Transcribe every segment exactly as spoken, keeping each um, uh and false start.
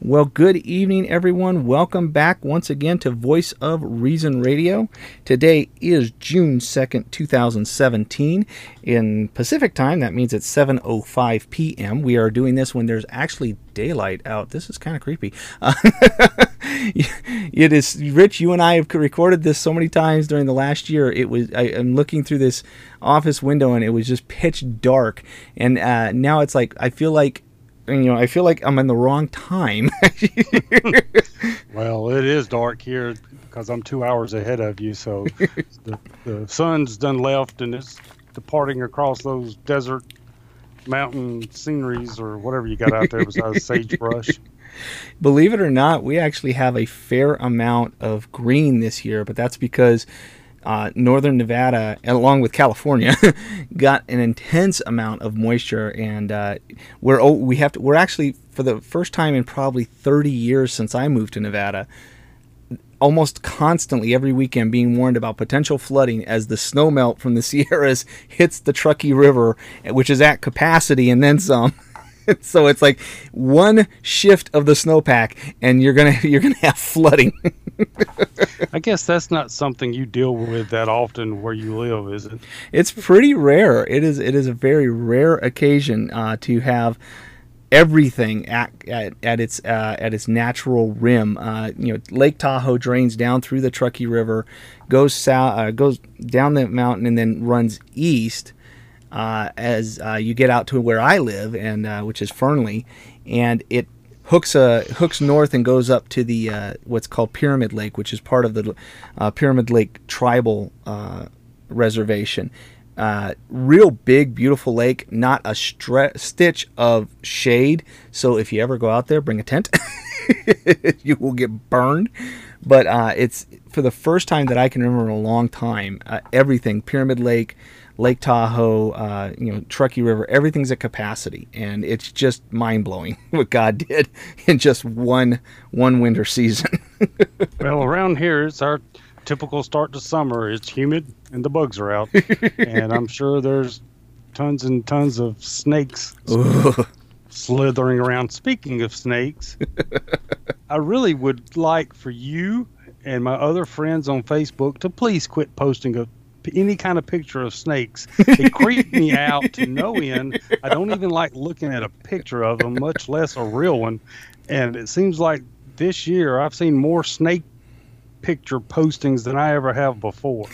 Well, good evening, everyone. Welcome back once again to Voice of Reason Radio. Today is June second, two thousand seventeen. In Pacific time, that means it's seven oh five p.m. We are doing this when there's actually daylight out. This is kind of creepy. Uh, it is, Rich, you and I have recorded this so many times during the last year. It was I, I'm looking through this office window and it was just pitch dark. And uh, now it's like, I feel like you know, I feel like I'm in the wrong time. Well, it is dark here because I'm two hours ahead of you. So the, the sun's done left and it's departing across those desert mountain sceneries or whatever you got out there besides sagebrush. Believe it or not, we actually have a fair amount of green this year, but that's because Uh, Northern Nevada, along with California, got an intense amount of moisture, and uh, we're oh, we have to. We're actually, for the first time in probably thirty years since I moved to Nevada, almost constantly every weekend being warned about potential flooding as the snow melt from the Sierras hits the Truckee River, which is at capacity and then some. So it's like one shift of the snowpack, and you're gonna you're gonna have flooding. I guess that's not something you deal with that often where you live, is it? It's pretty rare. It is it is a very rare occasion uh, to have everything at at, at its uh, at its natural rim. Uh, you know, Lake Tahoe drains down through the Truckee River, goes south, uh, goes down the mountain, and then runs east. Uh, as uh, you get out to where I live, and uh, which is Fernley, and it hooks uh, hooks north and goes up to the uh, what's called Pyramid Lake, which is part of the uh, Pyramid Lake Tribal uh, Reservation. Uh, real big, beautiful lake, not a stre- stitch of shade. So if you ever go out there, bring a tent. You will get burned. But uh, it's for the first time that I can remember in a long time. Uh, everything Pyramid Lake, Lake Tahoe, uh, you know, Truckee River, everything's at capacity, and it's just mind blowing what God did in just one one winter season. Well, around here it's our typical start to summer. It's humid and the bugs are out, and I'm sure there's tons and tons of snakes slithering around. Speaking of snakes, I really would like for you and my other friends on Facebook to please quit posting a any kind of picture of snakes. They creep me out to no end. I don't even like looking at a picture of them, much less a real one. And it seems like this year I've seen more snake picture postings than I ever have before.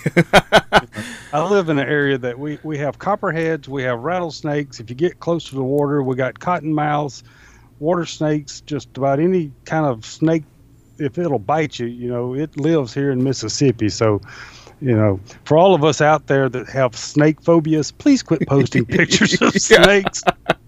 I live in an area that we, we have copperheads, we have rattlesnakes. If you get close to the water, we got cottonmouths, water snakes, just about any kind of snake. If it'll bite you, you know, it lives here in Mississippi. So, you know, for all of us out there that have snake phobias, please quit posting pictures of snakes.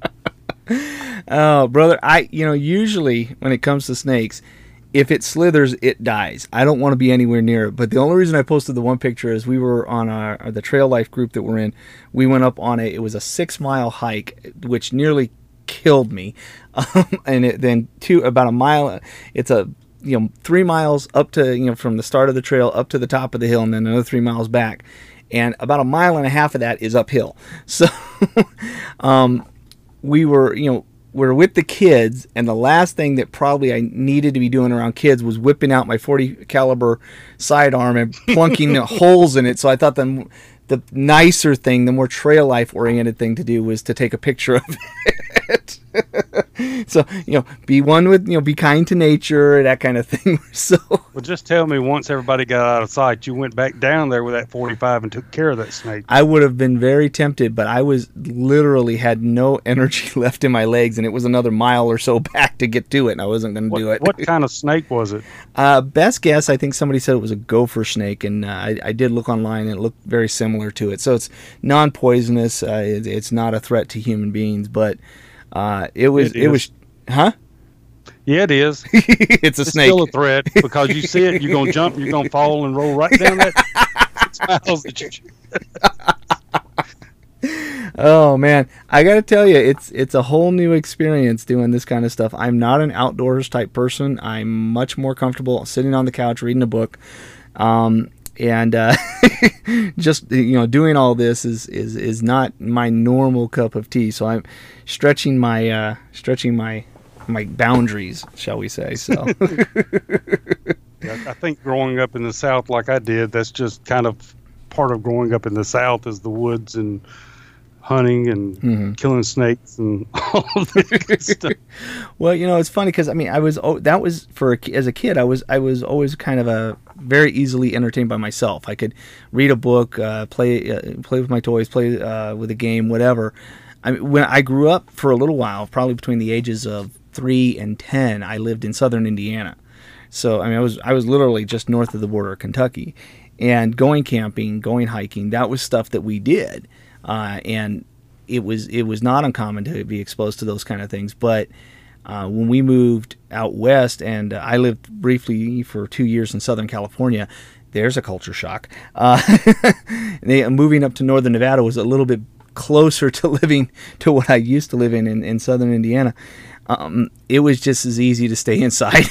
Oh, brother, I, you know, usually when it comes to snakes, if it slithers, it dies. I don't want to be anywhere near it. But the only reason I posted the one picture is we were on our, the Trail Life group that we're in. We went up on a, it was a six mile hike, which nearly killed me. Um, and it, then two, about a mile, it's a, you know, three miles up to, you know, from the start of the trail up to the top of the hill, and then another three miles back. And about a mile and a half of that is uphill. So um, we were, you know, we we're with the kids, and the last thing that probably I needed to be doing around kids was whipping out my forty caliber sidearm and plunking holes in it. So I thought the, the nicer thing, the more Trail Life oriented thing to do was to take a picture of it. So, you know, be one with, you know, be kind to nature, that kind of thing. So, well, just tell me, once everybody got out of sight, you went back down there with that forty-five and took care of that snake. I would have been very tempted, but I was literally had no energy left in my legs, and it was another mile or so back to get to it, and I wasn't going to do it. What kind of snake was it? Uh, best guess, I think somebody said it was a gopher snake, and uh, I, I did look online, and it looked very similar to it. So it's non-poisonous. Uh, it, it's not a threat to human beings, but uh, it was, it, it was, huh? Yeah, it is. It's a it's snake. Still a threat because you see it, you're gonna jump, you're gonna fall and roll right down that six miles that you. Oh man, I gotta tell you, it's it's a whole new experience doing this kind of stuff. I'm not an outdoors type person. I'm much more comfortable sitting on the couch reading a book, um, and uh, just you know doing all this is, is is not my normal cup of tea. So I'm stretching my uh, stretching my my boundaries, shall we say? So. Yeah, I think growing up in the South like I did, that's just kind of part of growing up in the South is the woods and hunting and mm-hmm. killing snakes and all of that good stuff. Well, you know, it's funny because I mean, I was oh, that was for a, as a kid, I was I was always kind of a very easily entertained by myself. I could read a book, uh, play uh, play with my toys, play uh, with a game, whatever. I mean, when I grew up for a little while, probably between the ages of three and ten, I lived in southern Indiana. So I mean, I was I was literally just north of the border of Kentucky, and going camping, going hiking, that was stuff that we did, uh, and it was it was not uncommon to be exposed to those kind of things. But uh, when we moved out west, and uh, I lived briefly for two years in Southern California, there's a culture shock. Uh, they, moving up to northern Nevada was a little bit closer to living to what I used to live in in, in southern Indiana. Um, it was just as easy to stay inside.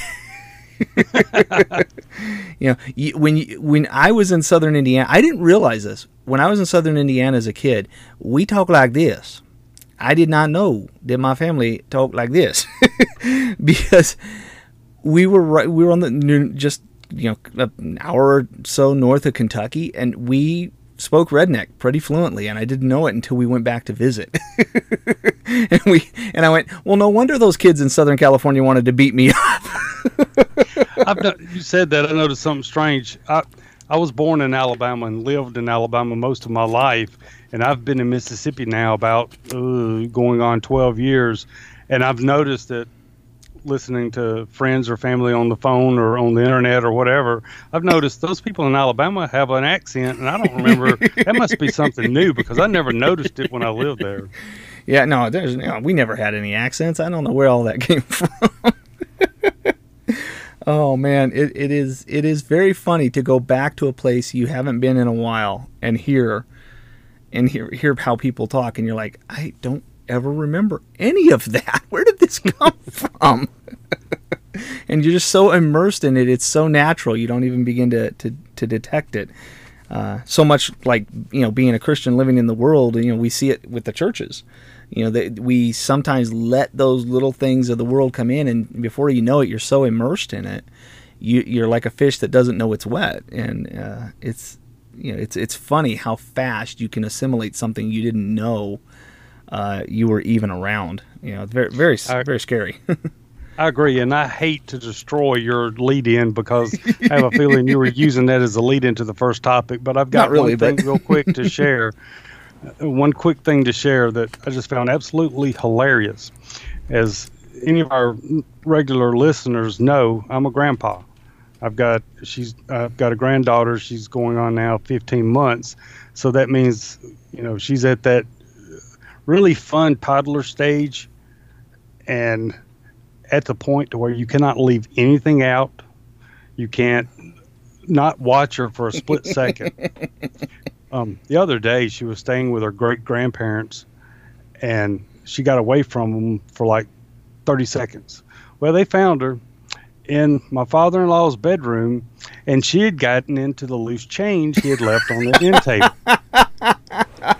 You know, you, when you, when I was in southern Indiana, I didn't realize this. When I was in southern Indiana as a kid, we talk like this. I did not know that my family talked like this because we were right, we were on the just you know an hour or so north of Kentucky, and we spoke redneck pretty fluently, and I didn't know it until we went back to visit. and we and I went, well, no wonder those kids in Southern California wanted to beat me up. I've no, you said that. I noticed something strange. I I was born in Alabama and lived in Alabama most of my life, and I've been in Mississippi now about uh, going on twelve years, and I've noticed that listening to friends or family on the phone or on the internet or whatever, I've noticed those people in Alabama have an accent, and I don't remember. That must be something new because I never noticed it when I lived there. Yeah, no, there's you know, we never had any accents. I don't know where all that came from. Oh man, it, it is it is very funny to go back to a place you haven't been in a while and hear and hear hear how people talk, and you're like, I don't ever remember any of that. Where did this come from? And you're just so immersed in it, it's so natural you don't even begin to to, to detect it. Uh, so much like, you know, being a Christian living in the world, you know, we see it with the churches. You know, that we sometimes let those little things of the world come in, and before you know it, you're so immersed in it, you, you're like a fish that doesn't know it's wet. And uh, it's, you know, it's it's funny how fast you can assimilate something you didn't know uh, you were even around. You know, it's very very I, very scary. I agree, and I hate to destroy your lead-in because I have a feeling you were using that as a lead-in to the first topic. But I've got Not really, one thing but... real quick to share. One quick thing to share that I just found absolutely hilarious. As any of our regular listeners know, I'm a grandpa. I've got she's I've got a granddaughter. She's going on now fifteen months, so that means you know she's at that really fun toddler stage, and at the point to where you cannot leave anything out. You can't not watch her for a split second. Um, the other day, she was staying with her great-grandparents, and she got away from them for like thirty seconds. Well, they found her in my father-in-law's bedroom, and she had gotten into the loose change he had left on the end table.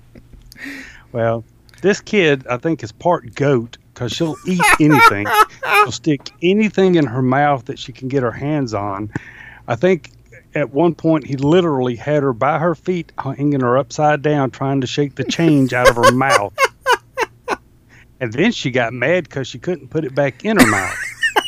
Well, this kid, I think, is part goat because she'll eat anything. She'll stick anything in her mouth that she can get her hands on. I think at one point, he literally had her by her feet, hanging her upside down, trying to shake the change out of her mouth. And then she got mad because she couldn't put it back in her mouth.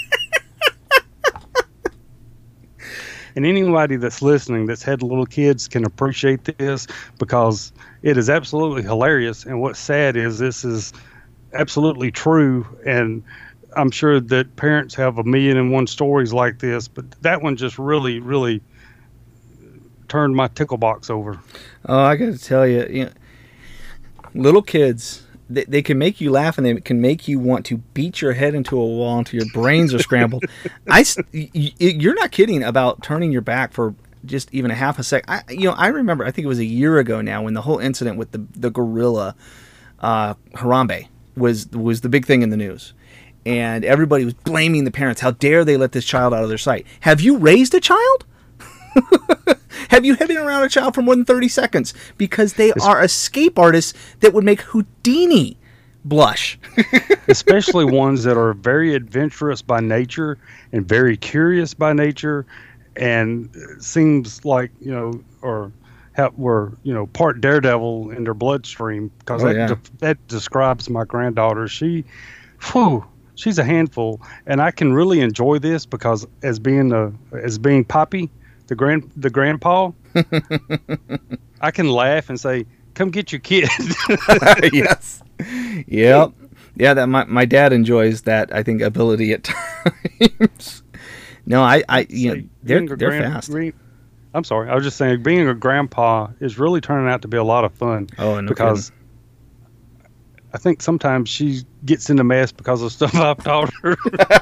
And anybody that's listening that's had little kids can appreciate this because it is absolutely hilarious. And what's sad is this is absolutely true. And I'm sure that parents have a million and one stories like this, but that one just really, really turned my tickle box over. Oh, I got to tell you, you know, little kids, they, they can make you laugh and they can make you want to beat your head into a wall until your brains are scrambled. I, you're not kidding about turning your back for just even a half a sec. I, you know, I remember, I think it was a year ago now when the whole incident with the the gorilla uh, Harambe was was the big thing in the news. And everybody was blaming the parents. How dare they let this child out of their sight? Have you raised a child? Have you been around a child for more than thirty seconds? Because they are escape artists that would make Houdini blush. Especially ones that are very adventurous by nature and very curious by nature, and seems like, you know, or have, were, you know, part daredevil in their bloodstream, because Oh, that yeah. de- that describes my granddaughter. She, whew, she's a handful, and I can really enjoy this because as being a as being Poppy, the grand the grandpa, I can laugh and say, "Come get your kid." Yes. Yep. Yeah, that my, my dad enjoys that, I think, ability at times. No, I, I you know, Say, they're being a they're grand- fast. re- I'm sorry. I was just saying, being a grandpa is really turning out to be a lot of fun. Oh, no because I think sometimes she gets into mess because of stuff I've taught her.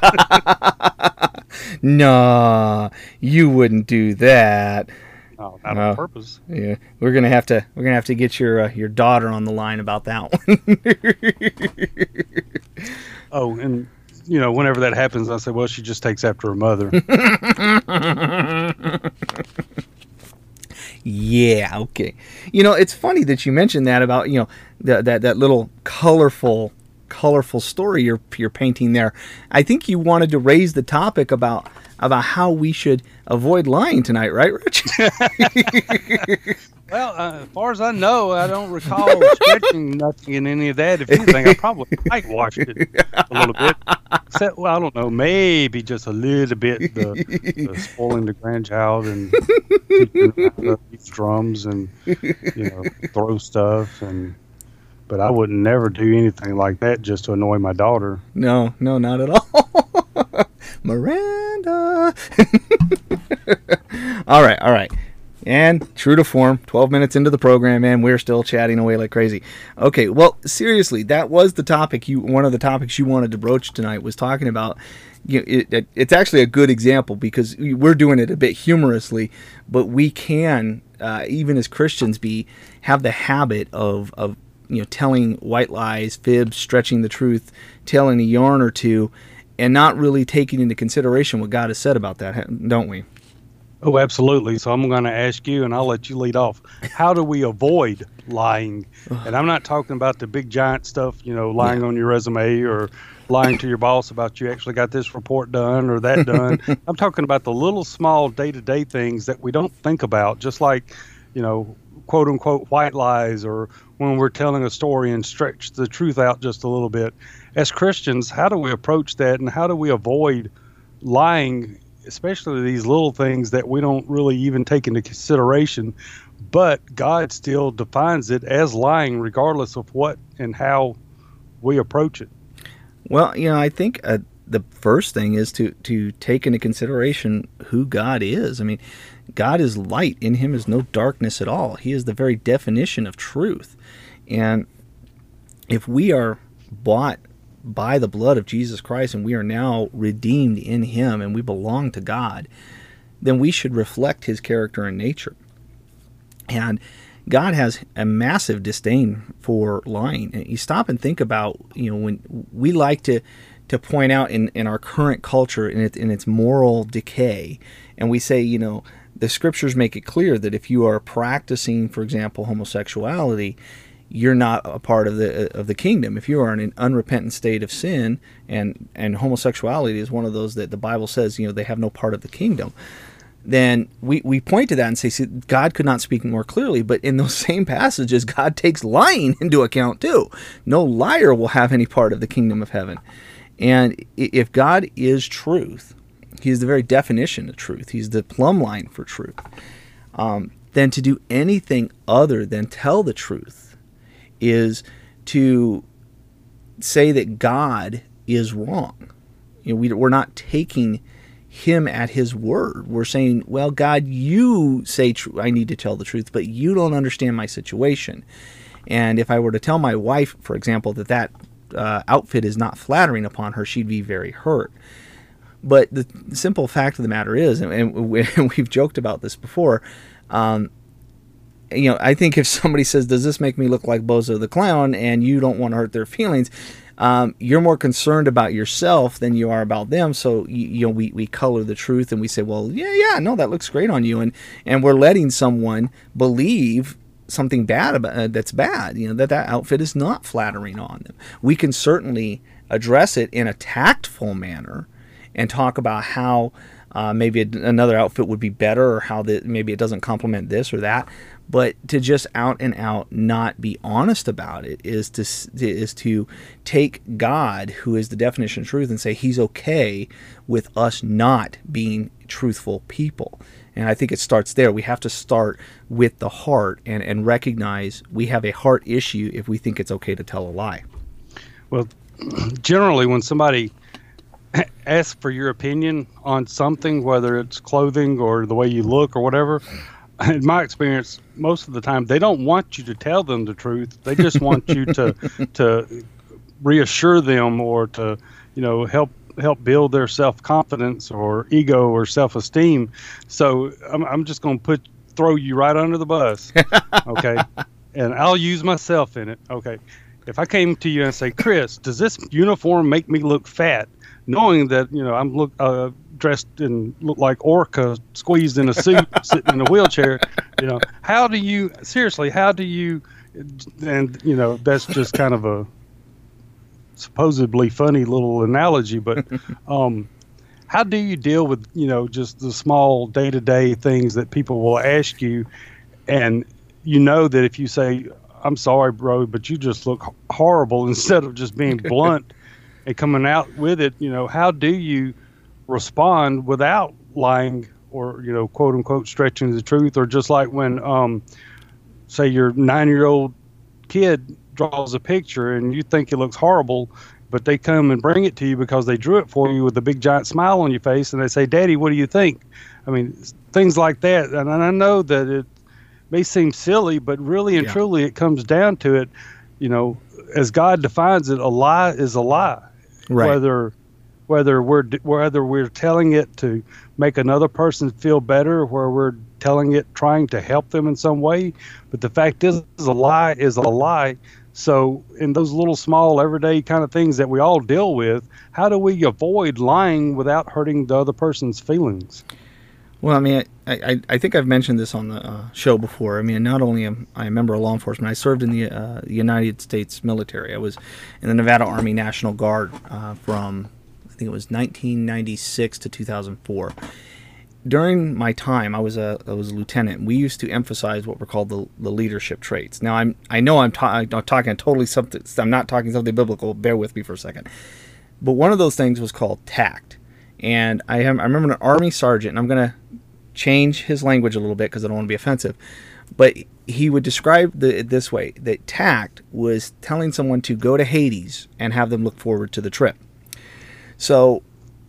Nah, you wouldn't do that. No, not No. on purpose. Yeah, we're gonna have to we're gonna have to get your uh, your daughter on the line about that one. Oh, and you know, whenever that happens, I say, well, she just takes after her mother. Yeah, okay. You know, it's funny that you mentioned that about, you know, that that that little colorful colorful story you're you're painting there. I think you wanted to raise the topic about about how we should avoid lying tonight, right, Rich? Well, uh, as far as I know, I don't recall stretching nothing in any of that. If anything, I probably whitewashed it a little bit. Except, well, I don't know, maybe just a little bit the, the spoiling the grandchild and teaching her how to beat drums and, you know, throw stuff. And but I would never do anything like that just to annoy my daughter. No, no, not at all. Miranda. All right, all right. And true to form, twelve minutes into the program, and we're still chatting away like crazy. Okay, well, seriously, that was the topic you. One of the topics you wanted to broach tonight was talking about. You know, it, it, it's actually a good example because we're doing it a bit humorously, but we can, uh, even as Christians, be have the habit of of you know telling white lies, fibs, stretching the truth, telling a yarn or two, and not really taking into consideration what God has said about that, don't we? Oh, absolutely. So I'm going to ask you, and I'll let you lead off. How do we avoid lying? And I'm not talking about the big giant stuff, you know, lying Yeah. on your resume or lying to your boss about you actually got this report done or that done. I'm talking about the little small day-to-day things that we don't think about, just like, you know, quote unquote white lies, or when we're telling a story and stretch the truth out just a little bit. As Christians, how do we approach that, and how do we avoid lying, especially these little things that we don't really even take into consideration, but God still defines it as lying regardless of what and how we approach it? Well, you know, I think uh, the first thing is to to take into consideration who God is. I mean, God is light. In him is no darkness at all. He is the very definition of truth. And if we are bought by the blood of Jesus Christ and we are now redeemed in him and we belong to God, then we should reflect his character and nature. And God has a massive disdain for lying. And you stop and think about, you know, when we like to to point out in, in our current culture in, it, in its moral decay, and we say, you know, the scriptures make it clear that if you are practicing, for example, homosexuality, you're not a part of the of the kingdom. If you are in an unrepentant state of sin, and and homosexuality is one of those that the Bible says, you know, they have no part of the kingdom, then we, we point to that and say, see, God could not speak more clearly. But in those same passages, God takes lying into account too. No liar will have any part of the kingdom of heaven. And if God is truth, he is the very definition of truth. He's the plumb line for truth. Um, then to do anything other than tell the truth is to say that God is wrong. You know, we, we're not taking him at his word. We're saying, well, God, you say tr- I need to tell the truth, but you don't understand my situation. And if I were to tell my wife, for example, that that uh, outfit is not flattering upon her, she'd be very hurt. But the simple fact of the matter is, and, and we've joked about this before, um, you know, I think if somebody says, does this make me look like Bozo the Clown, and you don't want to hurt their feelings, um, you're more concerned about yourself than you are about them. So, you, you know, we, we color the truth and we say, well, yeah, yeah, no, that looks great on you. And, and we're letting someone believe something bad about uh, that's bad, you know, that that outfit is not flattering on them. We can certainly address it in a tactful manner and talk about how uh, maybe a, another outfit would be better, or how that maybe it doesn't complement this or that. But to just out and out not be honest about it is to is to take God, who is the definition of truth, and say he's okay with us not being truthful people. And I think it starts there. We have to start with the heart and, and recognize we have a heart issue if we think it's okay to tell a lie. Well, generally when somebody asks for your opinion on something, whether it's clothing or the way you look or whatever, in my experience, most of the time they don't want you to tell them the truth. They just want you to to reassure them, or to, you know, help help build their self-confidence or ego or self-esteem. So I'm, I'm just going to put throw you right under the bus, okay? And I'll use myself in it, okay? If I came to you and say, Chris, does this uniform make me look fat? Knowing that, you know, I'm look uh, dressed and look like Orca squeezed in a suit, sitting in a wheelchair, you know, how do you, seriously, how do you, and, you know, that's just kind of a supposedly funny little analogy, but um, how do you deal with, you know, just the small day-to-day things that people will ask you, and you know that if you say, I'm sorry, bro, but you just look horrible, instead of just being blunt and coming out with it, you know, how do you respond without lying or, you know, quote unquote, stretching the truth? Or just like when, um, say your nine-year-old kid draws a picture and you think it looks horrible, but they come and bring it to you because they drew it for you with a big giant smile on your face, and they say, Daddy, what do you think? I mean, things like that. And I know that it may seem silly, but really and yeah. truly it comes down to it, you know, as God defines it, a lie is a lie. Right. Whether whether we're whether we're telling it to make another person feel better, where we're telling it trying to help them in some way, but the fact is, a lie is a lie. So in those little small everyday kind of things that we all deal with, how do we avoid lying without hurting the other person's feelings? Well, I mean, I, I, I think I've mentioned this on the uh, show before. I mean, not only am I a member of law enforcement, I served in the uh, United States military. I was in the Nevada Army National Guard uh, from, I think it was nineteen ninety-six to two thousand four. During my time, I was a I was a lieutenant. We used to emphasize what were called the, the leadership traits. Now, I'm I know I'm, ta- I'm talking totally something. I'm not talking something biblical. Bear with me for a second. But one of those things was called tact. And I, am, I remember an Army sergeant, and I'm going to change his language a little bit because I don't want to be offensive, but he would describe the, it this way, that tact was telling someone to go to Hades and have them look forward to the trip. So,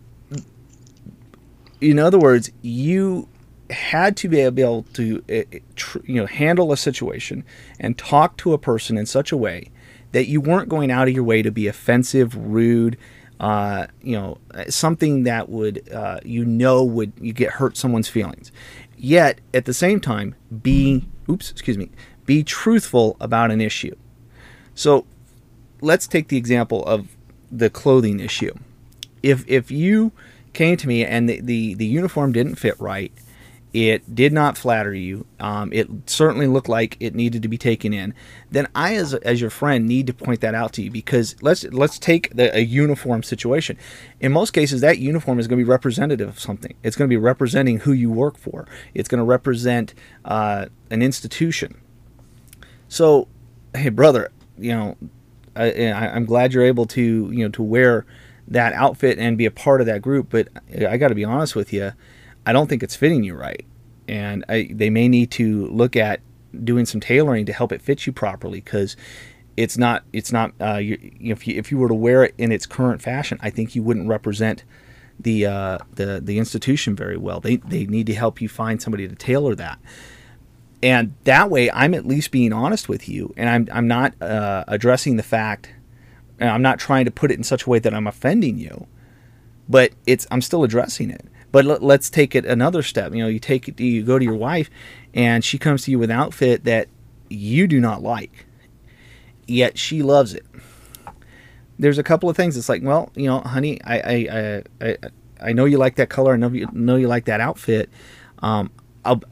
in other words, you had to be able to you know, handle a situation and talk to a person in such a way that you weren't going out of your way to be offensive, rude, Uh, you know, something that would, uh, you know, would you get hurt someone's feelings. Yet at the same time, be, oops, excuse me, be truthful about an issue. So let's take the example of the clothing issue. If if you came to me and the the, the uniform didn't fit right, it did not flatter you, um, it certainly looked like it needed to be taken in, then I, as as your friend, need to point that out to you, because let's let's take the, a uniform situation. In most cases, that uniform is going to be representative of something. It's going to be representing who you work for. It's going to represent uh, an institution. So, hey, brother, you know, I, I'm glad you're able to you know to wear that outfit and be a part of that group, but I got to be honest with you, I don't think it's fitting you right, and I, they may need to look at doing some tailoring to help it fit you properly, because it's not it's not uh, you, if you if you were to wear it in its current fashion, I think you wouldn't represent the uh, the the institution very well. They they need to help you find somebody to tailor that, and that way I'm at least being honest with you, and I'm I'm not uh, addressing the fact, and I'm not trying to put it in such a way that I'm offending you, but it's I'm still addressing it. But let, let's take it another step. You know, you take it, you go to your wife, and she comes to you with an outfit that you do not like, yet she loves it. There's a couple of things. It's like, well, you know, honey, I I I, I, I know you like that color. I know you know you like that outfit. Um, I'll,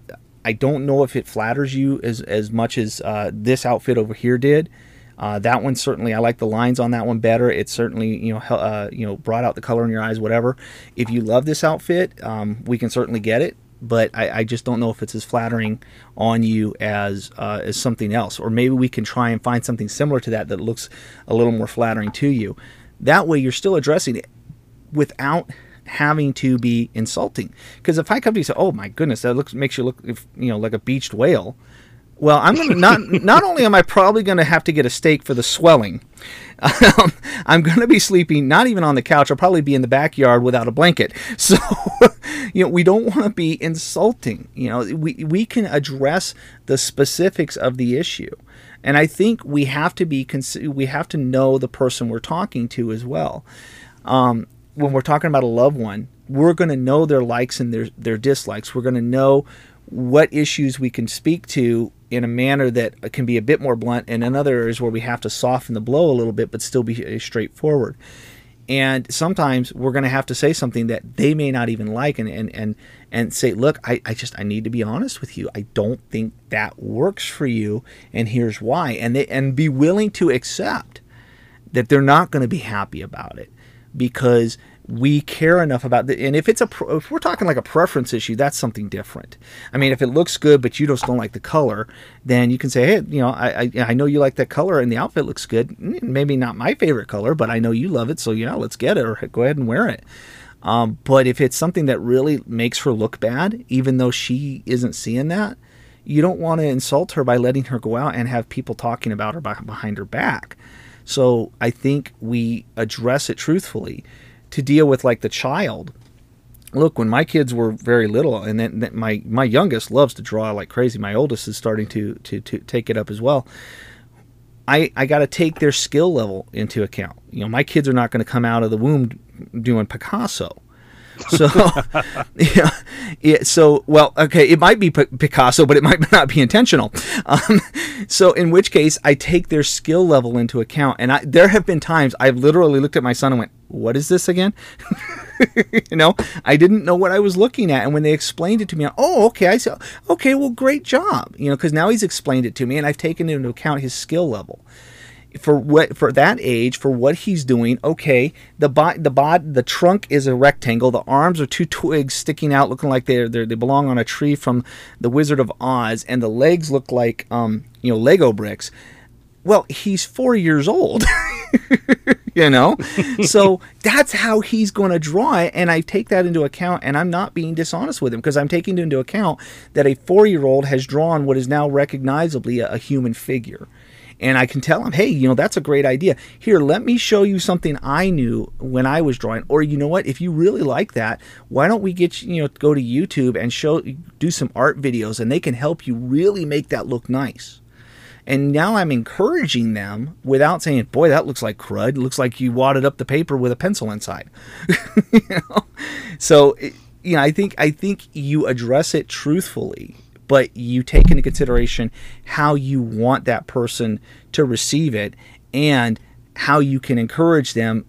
I don't know if it flatters you as as much as uh, this outfit over here did. Uh, that one certainly, I like the lines on that one better. It certainly, you know, uh, you know, brought out the color in your eyes, whatever. If you love this outfit, um, we can certainly get it. But I, I just don't know if it's as flattering on you as uh, as something else. Or maybe we can try and find something similar to that that looks a little more flattering to you. That way, you're still addressing it without having to be insulting. Because if I come to you and say, "Oh my goodness, that looks makes you look, if, you know, like a beached whale," well, I'm gonna not not only am I probably going to have to get a steak for the swelling, um, I'm going to be sleeping not even on the couch. I'll probably be in the backyard without a blanket. So, you know, we don't want to be insulting. You know, we we can address the specifics of the issue, and I think we have to be we have to know the person we're talking to as well. Um, when we're talking about a loved one, we're going to know their likes and their their dislikes. We're going to know what issues we can speak to in a manner that can be a bit more blunt, and in other areas where we have to soften the blow a little bit but still be straightforward. And sometimes we're going to have to say something that they may not even like, and and and, and say, look, I, I just I need to be honest with you. I don't think that works for you, and here's why. And they, and be willing to accept that they're not going to be happy about it, because we care enough about it. And if it's a, if we're talking like a preference issue, that's something different. I mean, if it looks good, but you just don't like the color, then you can say, hey, you know, I, I, I know you like that color and the outfit looks good. Maybe not my favorite color, but I know you love it. So yeah, let's get it, or go ahead and wear it. Um, but if it's something that really makes her look bad, even though she isn't seeing that, you don't want to insult her by letting her go out and have people talking about her behind her back. So I think we address it truthfully. To deal with like the child, look, when my kids were very little, and then, then my my youngest loves to draw like crazy. My oldest is starting to to, to take it up as well. I I got to take their skill level into account. You know, my kids are not going to come out of the womb doing Picasso. So, yeah, yeah, so well, okay, it might be P- Picasso, but it might not be intentional. Um, so, in which case, I take their skill level into account, and I, there have been times I've literally looked at my son and went, "What is this again?" You know, I didn't know what I was looking at, and when they explained it to me, I, oh, okay, I said, okay, well, great job, you know, because now he's explained it to me, and I've taken into account his skill level. For what for that age, for what he's doing, okay, the bod, the bod, the trunk is a rectangle. The arms are two twigs sticking out, looking like they they belong on a tree from the Wizard of Oz, and the legs look like um you know Lego bricks. Well, he's four years old, you know, so that's how he's going to draw it, and I take that into account, and I'm not being dishonest with him, because I'm taking into account that a four-year-old has drawn what is now recognizably a, a human figure. And I can tell him, hey, you know, that's a great idea. Here, let me show you something I knew when I was drawing. Or you know what? If you really like that, why don't we get you, you know, go to YouTube and show, do some art videos, and they can help you really make that look nice. And now I'm encouraging them without saying, boy, that looks like crud. It looks like you wadded up the paper with a pencil inside. You know? So, you know, I think I think you address it truthfully, but you take into consideration how you want that person to receive it and how you can encourage them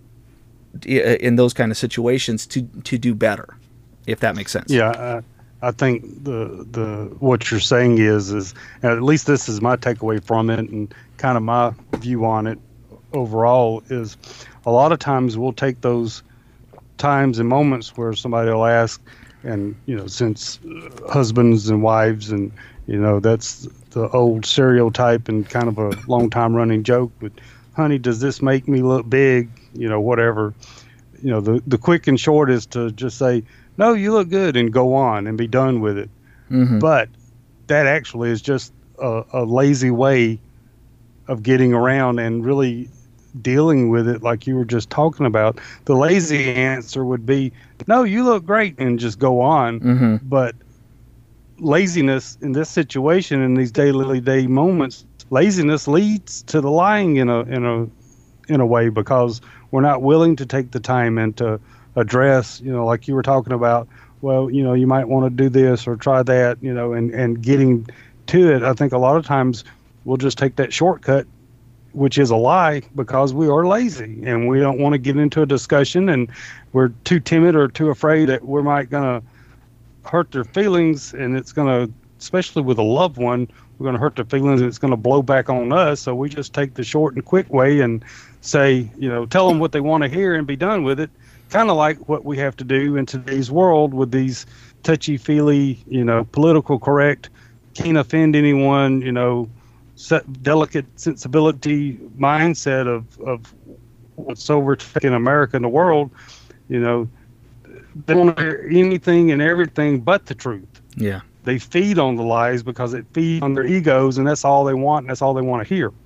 in those kind of situations to, to do better, if that makes sense. Yeah, uh, I think the the what you're saying is, is at least this is my takeaway from it, and kind of my view on it overall, is a lot of times we'll take those times and moments where somebody will ask, and, you know, since husbands and wives, and, you know, that's the old stereotype and kind of a long time running joke, but honey, does this make me look big? You know, whatever. You know, the, the quick and short is to just say, no, you look good, and go on and be done with it. Mm-hmm. But that actually is just a, a lazy way of getting around and really dealing with it, like you were just talking about. The lazy answer would be, no, you look great, and just go on. Mm-hmm. But laziness in this situation, in these daily day moments, laziness leads to the lying in a in a in a way, because we're not willing to take the time and to address, you know, like you were talking about, well, you know, you might want to do this or try that, you know, and and getting to it. I think a lot of times we'll just take that shortcut, which is a lie, because we are lazy and we don't want to get into a discussion, and we're too timid or too afraid that we might going to hurt their feelings, and it's going to especially with a loved one, we're going to hurt their feelings and it's going to blow back on us. So we just take the short and quick way and say, you know, tell them what they want to hear and be done with it. Kind of like what we have to do in today's world with these touchy-feely, you know, political correct, can't offend anyone, you know, set, delicate sensibility mindset of, of what's overtaking America and the world. You know, they don't want to hear anything and everything but the truth. Yeah. They feed on the lies because it feeds on their egos, and that's all they want, and that's all they want to hear.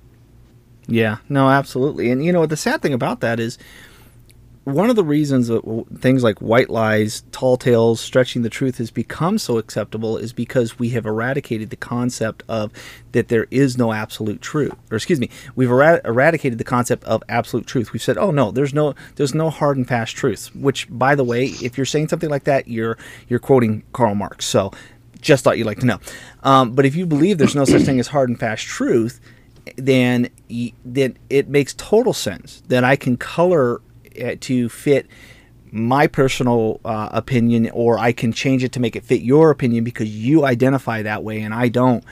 Yeah, no, absolutely. And, you know, the sad thing about that is one of the reasons that things like white lies, tall tales, stretching the truth has become so acceptable is because we have eradicated the concept of that there is no absolute truth. Or excuse me, we've erad- eradicated the concept of absolute truth. We've said, oh no, there's no there's no hard and fast truths. Which, by the way, if you're saying something like that, you're you're quoting Karl Marx. So just thought you'd like to know. Um, but if you believe there's no such thing as hard and fast truth, then then it makes total sense that I can color to fit my personal uh, opinion, or I can change it to make it fit your opinion because you identify that way and I don't.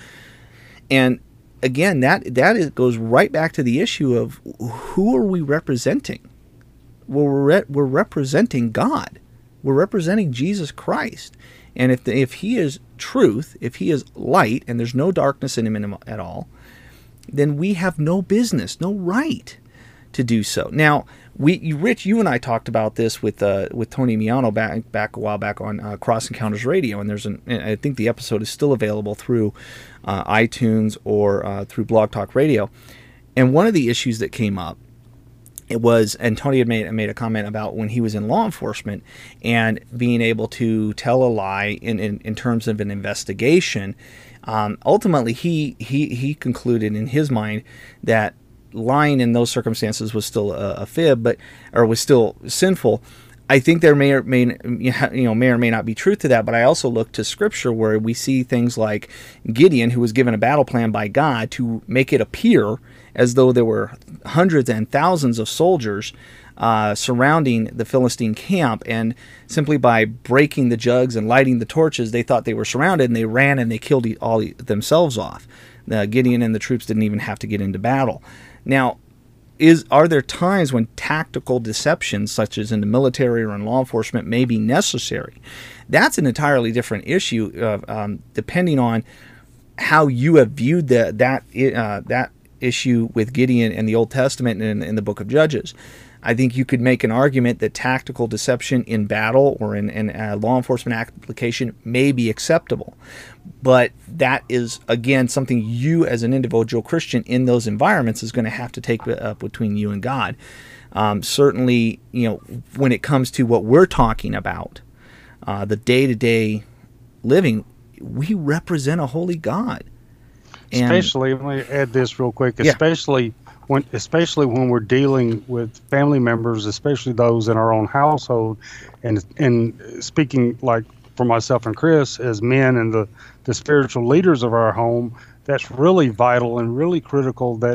And again, that that is, goes right back to the issue of who are we representing? Well, we're re- we're representing God. We're representing Jesus Christ. And if the, if he is truth, if he is light, and there's no darkness in him at all, then we have no business, no right to do so. Now, we, Rich, you and I talked about this with uh, with Tony Miano back back a while back on uh, Cross Encounters Radio, and there's an I think the episode is still available through uh, iTunes or uh, through Blog Talk Radio. And one of the issues that came up, it was, and Tony had made made a comment about when he was in law enforcement and being able to tell a lie in in, in terms of an investigation. Um, ultimately, he he he concluded in his mind that lying in those circumstances was still a, a fib, but or was still sinful. I think there may or may you know may or may not be truth to that, but I also look to Scripture where we see things like Gideon, who was given a battle plan by God to make it appear as though there were hundreds and thousands of soldiers uh, surrounding the Philistine camp, and simply by breaking the jugs and lighting the torches, they thought they were surrounded, and they ran and they killed all themselves off. Uh, Gideon and the troops didn't even have to get into battle. Now, is are there times when tactical deception, such as in the military or in law enforcement, may be necessary? That's an entirely different issue, uh, um, depending on how you have viewed the, that uh, that issue with Gideon in the Old Testament and in, in the Book of Judges. I think you could make an argument that tactical deception in battle or in, in a law enforcement application may be acceptable. But that is, again, something you as an individual Christian in those environments is going to have to take up between you and God. Um, certainly, you know, when it comes to what we're talking about, uh, the day-to-day living, we represent a holy God. And, especially, let me add this real quick, yeah. especially when especially when we're dealing with family members, especially those in our own household, and and speaking like for myself and Chris as men and the, the spiritual leaders of our home, that's really vital and really critical that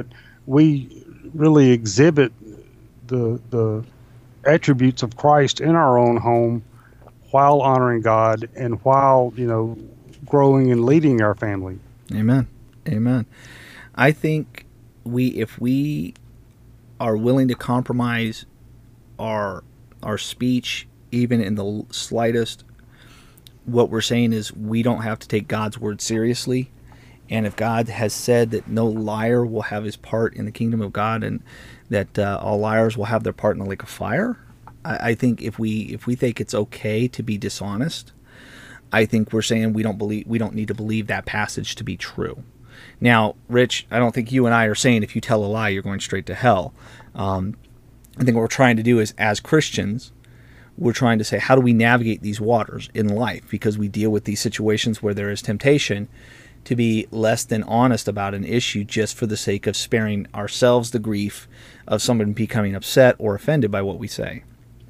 we really exhibit the the attributes of Christ in our own home while honoring God and while, you know, growing and leading our family. Amen. Amen. I think we, if we are willing to compromise our our speech, even in the slightest, what we're saying is we don't have to take God's word seriously. And if God has said that no liar will have his part in the kingdom of God, and that uh, all liars will have their part in the lake of fire, I, I think if we if we think it's okay to be dishonest, I think we're saying we don't believe we don't need to believe that passage to be true. Now, Rich, I don't think you and I are saying if you tell a lie, you're going straight to hell. Um, I think what we're trying to do is, as Christians, we're trying to say, how do we navigate these waters in life? Because we deal with these situations where there is temptation to be less than honest about an issue just for the sake of sparing ourselves the grief of someone becoming upset or offended by what we say.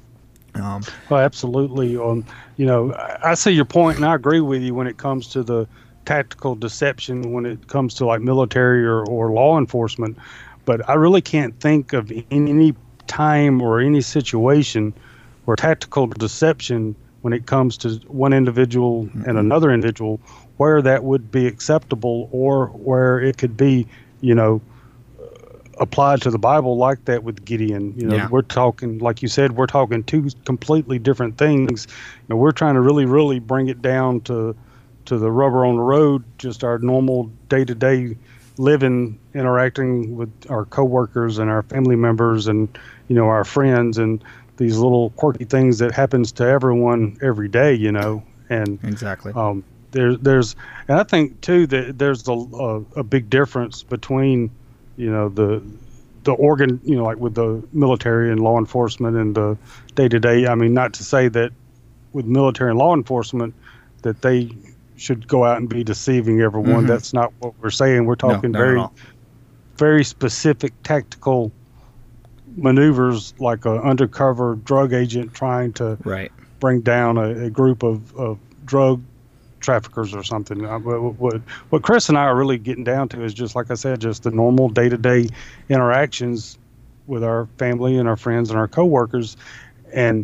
Um, well, absolutely. Um, you know, I, I see your point, and I agree with you when it comes to the tactical deception, when it comes to like military or, or law enforcement. But I really can't think of any time or any situation where tactical deception, when it comes to one individual mm-hmm. and another individual, where that would be acceptable or where it could be, you know, applied to the Bible like that with Gideon. You know, Yeah. we're talking, like you said, we're talking two completely different things. You know, we're trying to really, really bring it down to to the rubber on the road, just our normal day-to-day living, interacting with our coworkers and our family members and, you know, our friends and these little quirky things that happens to everyone every day, you know. And Exactly. um, there, there's, and I think too that there's a, a, a big difference between, you know, the the organ, you know, like with the military and law enforcement and the day-to-day. I mean, not to say that with military and law enforcement that they should go out and be deceiving everyone. Mhm. That's not what we're saying. We're talking No, not at very, all. very specific tactical maneuvers, like an undercover drug agent trying to Right. bring down a, a group of, of drug traffickers or something. Uh, What, what, what Chris and I are really getting down to is just, like I said, just the normal day-to-day interactions with our family and our friends and our coworkers. And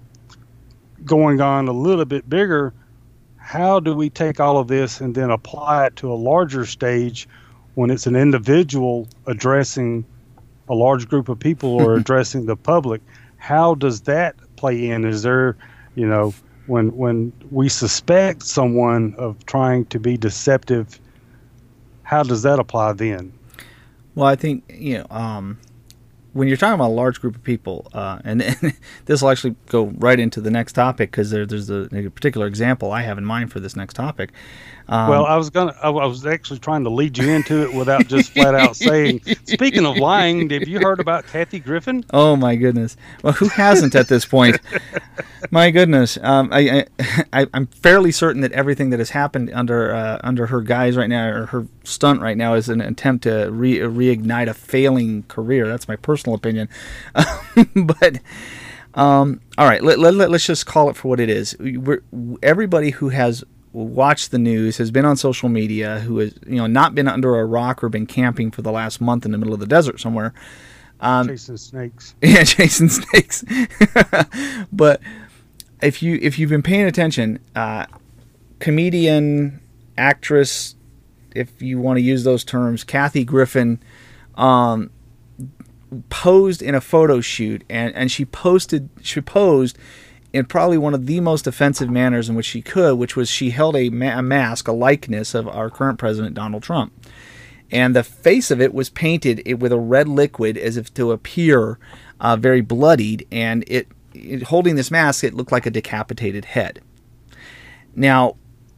going on a little bit bigger, how do we take all of this and then apply it to a larger stage when it's an individual addressing a large group of people or addressing the public? How does that play in? Is there, you know, when when we suspect someone of trying to be deceptive, how does that apply then? Well, I think, you know, um, when you're talking about a large group of people, uh, and, and this will actually go right into the next topic because there, there's a, a particular example I have in mind for this next topic. Um, Well, I was gonna. I was actually trying to lead you into it without just flat out saying. Speaking of lying, have you heard about Kathy Griffin? Oh my goodness! Well, who hasn't at this point? My goodness, um, I, I I'm fairly certain that everything that has happened under uh, under her guise right now, or her stunt right now, is an attempt to re- reignite a failing career. That's my personal opinion. But um, all right, let, let, let's just call it for what it is. We're, everybody who has watched the news, has been on social media, who has, you know, not been under a rock or been camping for the last month in the middle of the desert somewhere. Um, Chasing snakes. Yeah, chasing snakes. But if you if you've been paying attention, uh, comedian, actress, if you want to use those terms, Kathy Griffin, um, posed in a photo shoot, and, and she posted she posed in probably one of the most offensive manners in which she could, which was she held a, ma- a mask, a likeness of our current president, Donald Trump. And the face of it was painted it with a red liquid as if to appear uh, very bloodied. And it, it holding this mask, it looked like a decapitated head. Now,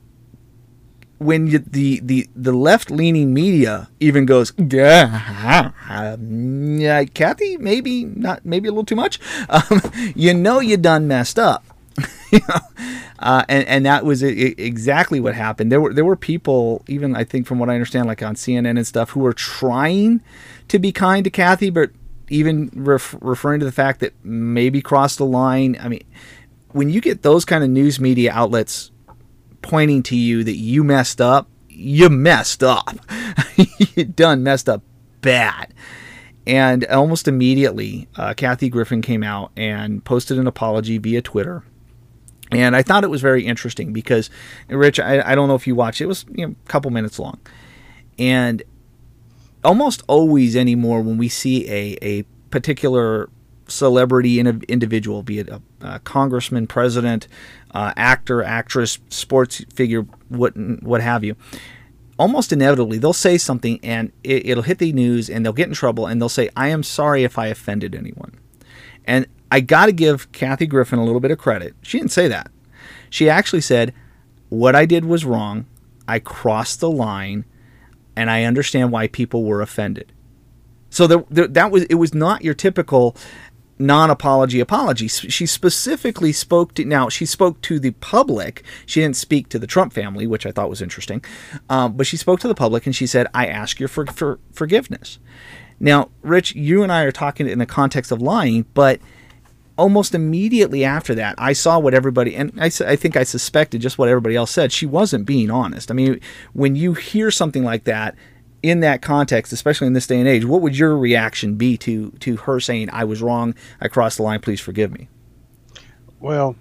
when you, the, the, the left-leaning media even goes, yeah, yeah, Kathy, maybe not, maybe a little too much. Um, you know, you done messed up. You know? uh, and and that was I- exactly what happened. There were there were people, even I think from what I understand, like on C N N and stuff, who were trying to be kind to Kathy, but even ref- referring to the fact that maybe crossed the line. I mean, when you get those kind of news media outlets pointing to you that you messed up, you messed up. You done messed up bad. And almost immediately, uh, Kathy Griffin came out and posted an apology via Twitter. And I thought it was very interesting because, Rich, I, I don't know if you watched it. It was, you know, a couple minutes long. And almost always anymore when we see a, a particular celebrity in individual, be it a, a congressman, president, uh, actor, actress, sports figure, what what have you, almost inevitably they'll say something and it, it'll hit the news and they'll get in trouble and they'll say, I am sorry if I offended anyone. And I got to give Kathy Griffin a little bit of credit. She didn't say that. She actually said, what I did was wrong. I crossed the line and I understand why people were offended. So the, the, that was it was not your typical non-apology apology. She specifically spoke to, now she spoke to the public. She didn't speak to the Trump family, which I thought was interesting. Um, but she spoke to the public and she said, I ask your for, for forgiveness. Now, Rich, you and I are talking in the context of lying, but almost immediately after that, I saw what everybody, and I, I think I suspected just what everybody else said. She wasn't being honest. I mean, when you hear something like that, in that context, especially in this day and age, what would your reaction be to to her saying, I was wrong, I crossed the line, please forgive me? Well,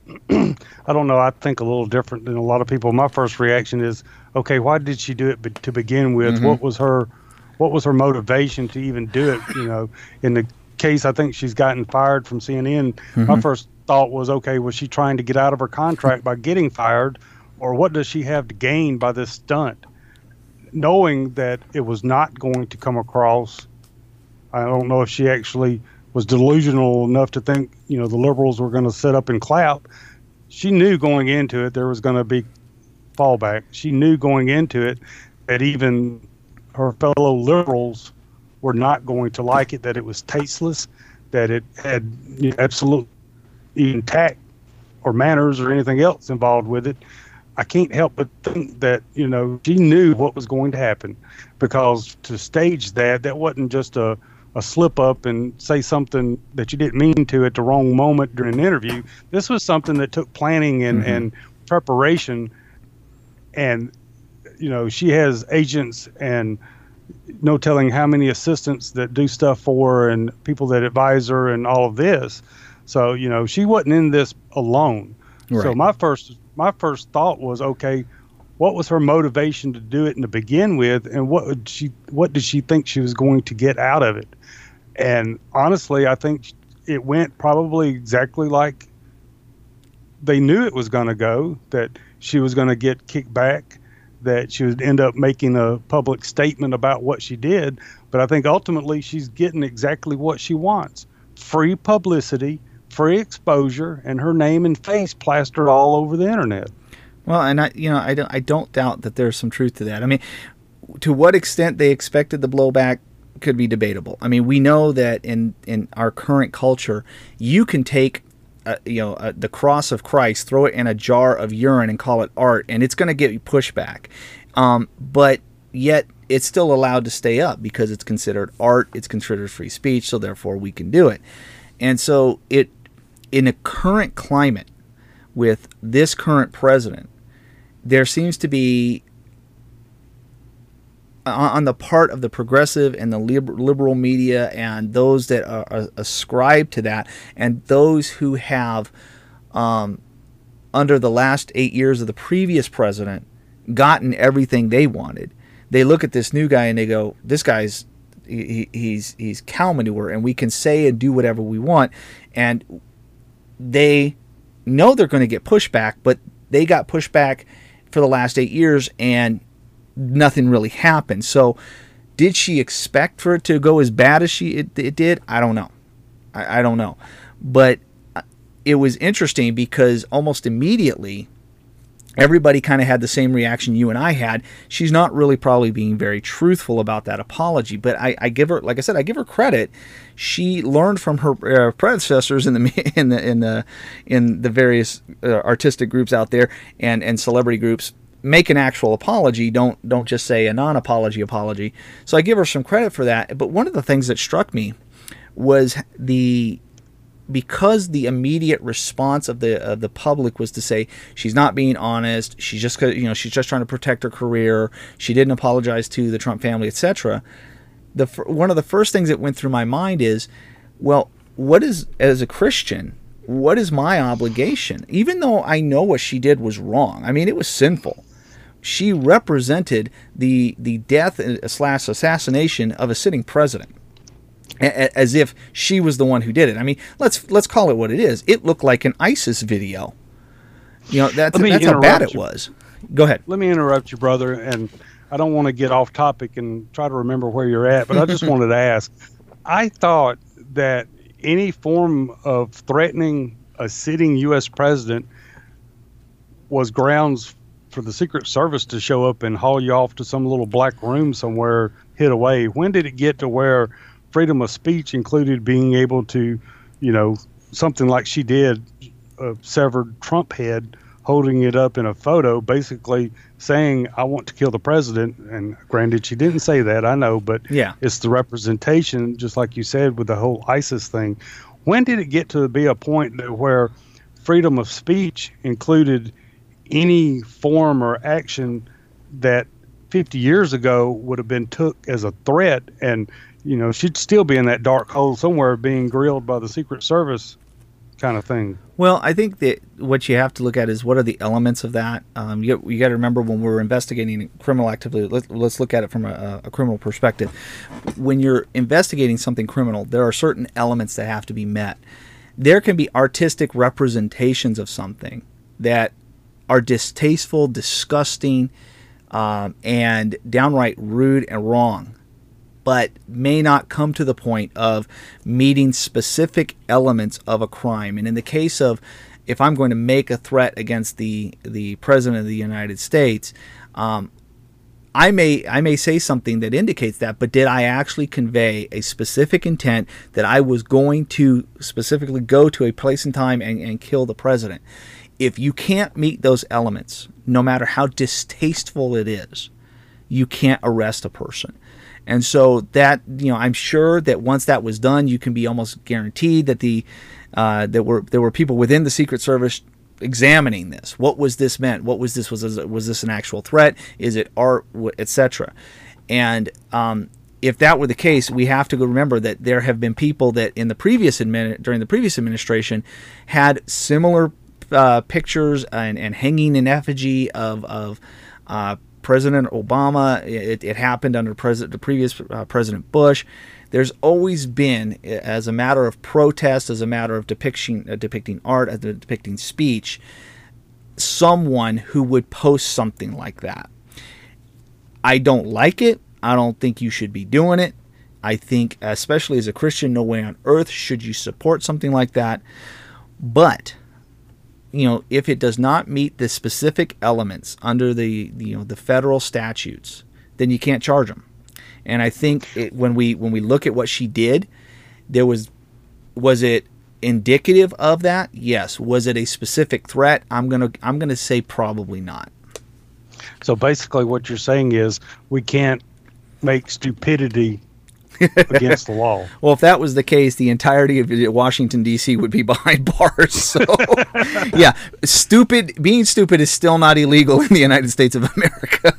I don't know. I think a little different than a lot of people. My first reaction is, okay, why did she do it be- to begin with? Mm-hmm. What was her, what was her motivation to even do it? You know, in the case, I think she's gotten fired from C N N. Mm-hmm. My first thought was, okay, was she trying to get out of her contract by getting fired, or what does she have to gain by this stunt? Knowing that it was not going to come across, I don't know if she actually was delusional enough to think, you know, the liberals were going to sit up and clap. She knew going into it there was going to be fallback. She knew going into it that even her fellow liberals were not going to like it, that it was tasteless, that it had, you know, absolute even tact or manners or anything else involved with it. I can't help but think that, you know, she knew what was going to happen, because to stage that, that wasn't just a, a slip up and say something that you didn't mean to at the wrong moment during an interview. This was something that took planning and, mm-hmm. and preparation. And, you know, she has agents and no telling how many assistants that do stuff for her and people that advise her and all of this. So, you know, she wasn't in this alone. Right. So my first my first thought was, okay, what was her motivation to do it in to begin with, and what would she what did she think she was going to get out of it? And honestly, I think it went probably exactly like they knew it was going to go, that she was going to get kicked back, that she would end up making a public statement about what she did. But I think ultimately she's getting exactly what she wants: free publicity, free exposure, and her name and face plastered all over the internet. Well, and I, you know, I don't, I don't doubt that there's some truth to that. I mean, to what extent they expected the blowback could be debatable. I mean, we know that in, in our current culture, you can take, uh, you know, uh, the cross of Christ, throw it in a jar of urine, and call it art, and it's going to get you pushback. Um, but yet, it's still allowed to stay up because it's considered art. It's considered free speech, so therefore we can do it. And so, it in a current climate with this current president, there seems to be, on the part of the progressive and the liberal media and those that are ascribed to that, and those who have, um, under the last eight years of the previous president, gotten everything they wanted, they look at this new guy and they go, this guy's, he, he's, he's cow manure, and we can say and do whatever we want. And they know they're going to get pushback, but they got pushback for the last eight years and nothing really happened. So did she expect for it to go as bad as she it, it did? I don't know. I, I don't know. But it was interesting because almost immediately everybody kind of had the same reaction you and I had. She's not really probably being very truthful about that apology, but I, I give her, like I said, I give her credit. She learned from her uh, predecessors in the in the in the in the various uh, artistic groups out there and and celebrity groups. Make an actual apology. Don't don't just say a non-apology apology. So I give her some credit for that. But one of the things that struck me was the because the immediate response of the of the public was to say she's not being honest. She's just you know she's just trying to protect her career. She didn't apologize to the Trump family, et cetera. The one of the first things that went through my mind is, well, what is as a Christian, what is my obligation? Even though I know what she did was wrong. I mean, it was sinful. She represented the the death slash assassination of a sitting president, as if she was the one who did it. I mean, let's let's call it what it is. It looked like an ISIS video. You know, that's that's how bad it was. Go ahead. Let me interrupt you, brother, and I don't want to get off topic and try to remember where you're at, but I just wanted to ask. I thought that any form of threatening a sitting U S president was grounds for the Secret Service to show up and haul you off to some little black room somewhere hid away. When did it get to where freedom of speech included being able to, you know, something like she did, a severed Trump head, holding it up in a photo, basically saying, I want to kill the president. And granted, she didn't say that, I know, but yeah, it's the representation, just like you said, with the whole ISIS thing. When did it get to be a point where freedom of speech included any form or action that fifty years ago would have been took as a threat, and, you know, she'd still be in that dark hole somewhere being grilled by the Secret Service? kind of thing. Well, I think that what you have to look at is what are the elements of that. Um, you, you got to remember when we're investigating criminal activity, let's, let's look at it from a, a criminal perspective. When you're investigating something criminal, there are certain elements that have to be met. There can be artistic representations of something that are distasteful, disgusting, um, and downright rude and wrong, but may not come to the point of meeting specific elements of a crime. And in the case of, if I'm going to make a threat against the the President of the United States, um, I may I may say something that indicates that, but did I actually convey a specific intent that I was going to specifically go to a place and time and, and kill the president? If you can't meet those elements, no matter how distasteful it is, you can't arrest a person. And so that, you know, I'm sure that once that was done, you can be almost guaranteed that the uh, that were there were people within the Secret Service examining this. What was this meant? What was this? Was this, was this an actual threat? Is it art, et cetera? And um, if that were the case, we have to go remember that there have been people that in the previous admin, during the previous administration had similar uh, pictures and, and hanging in effigy of of uh, President Obama. It, it happened under president, the previous uh, President Bush. There's always been, as a matter of protest, as a matter of depiction, uh, depicting art, as depicting speech, someone who would post something like that. I don't like it. I don't think you should be doing it. I think, especially as a Christian, no way on earth should you support something like that. But, you know, if it does not meet the specific elements under the, you know, the federal statutes, then you can't charge them. And I think it, when we when we look at what she did, there was was it indicative of that? Yes. Was it a specific threat? I'm gonna I'm gonna say probably not. So basically, what you're saying is we can't make stupidity against the law. Well, if that was the case, the entirety of Washington, D C would be behind bars. So, yeah, stupid being stupid is still not illegal in the United States of America.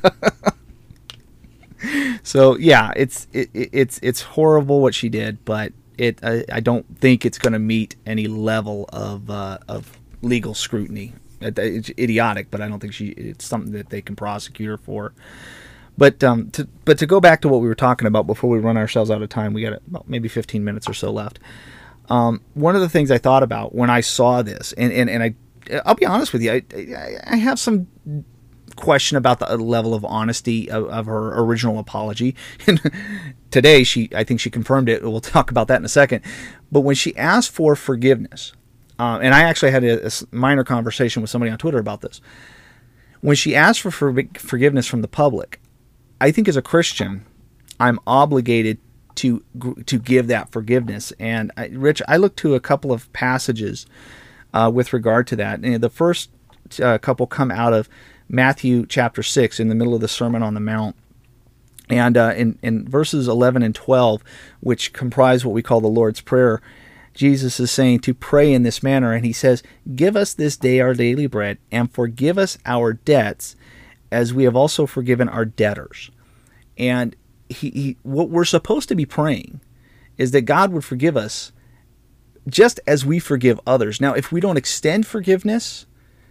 So yeah, it's it, it's it's horrible what she did, but it I, I don't think it's going to meet any level of uh, of legal scrutiny. It's idiotic, but I don't think she it's something that they can prosecute her for. But um, to but to go back to what we were talking about before we run ourselves out of time, we got about maybe fifteen minutes or so left. Um, one of the things I thought about when I saw this, and and, and I I'll be honest with you, I I have some question about the level of honesty of, of her original apology. And today, she I think she confirmed it. We'll talk about that in a second. But when she asked for forgiveness, uh, and I actually had a, a minor conversation with somebody on Twitter about this. When she asked for, for forgiveness from the public, I think as a Christian, I'm obligated to to give that forgiveness. And I, Rich, I looked to a couple of passages uh, with regard to that. And the first uh, couple come out of Matthew chapter six, in the middle of the Sermon on the Mount. And uh, in, in verses eleven and twelve, which comprise what we call the Lord's Prayer, Jesus is saying to pray in this manner. And he says, "Give us this day our daily bread, and forgive us our debts, as we have also forgiven our debtors." And he, he, what we're supposed to be praying is that God would forgive us just as we forgive others. Now, if we don't extend forgiveness,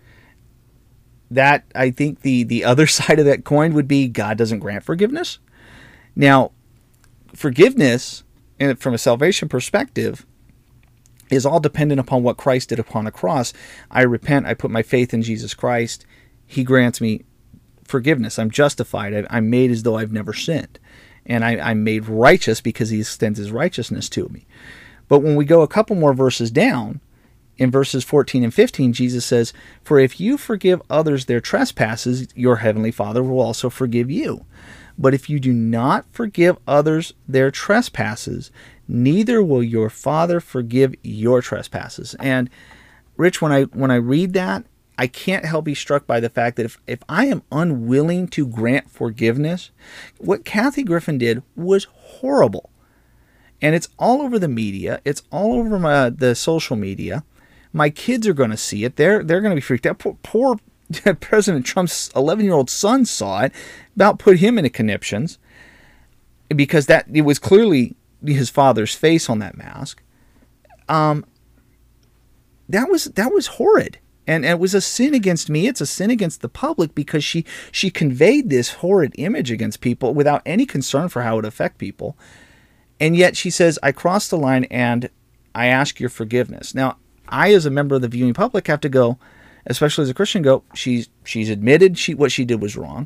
that I think the, the other side of that coin would be God doesn't grant forgiveness. Now, forgiveness, and from a salvation perspective, is all dependent upon what Christ did upon a cross. I repent, I put my faith in Jesus Christ. He grants me forgiveness. I'm justified. I'm made as though I've never sinned. And I, I'm made righteous because he extends his righteousness to me. But when we go a couple more verses down, in verses fourteen and fifteen, Jesus says, "For if you forgive others their trespasses, your heavenly Father will also forgive you. But if you do not forgive others their trespasses, neither will your Father forgive your trespasses." And Rich, when I when I read that, I can't help be struck by the fact that if, if I am unwilling to grant forgiveness, what Kathy Griffin did was horrible. And it's all over the media. It's all over my, the social media. My kids are going to see it. They're they're going to be freaked out. Poor, poor President Trump's eleven-year-old son saw it, about put him into conniptions, because that it was clearly his father's face on that mask. Um, that was that was horrid. And, and it was a sin against me. It's a sin against the public because she she conveyed this horrid image against people without any concern for how it would affect people. And yet she says, I crossed the line and I ask your forgiveness. Now, I, as a member of the viewing public, have to go, especially as a Christian, go, she's she's admitted she what she did was wrong.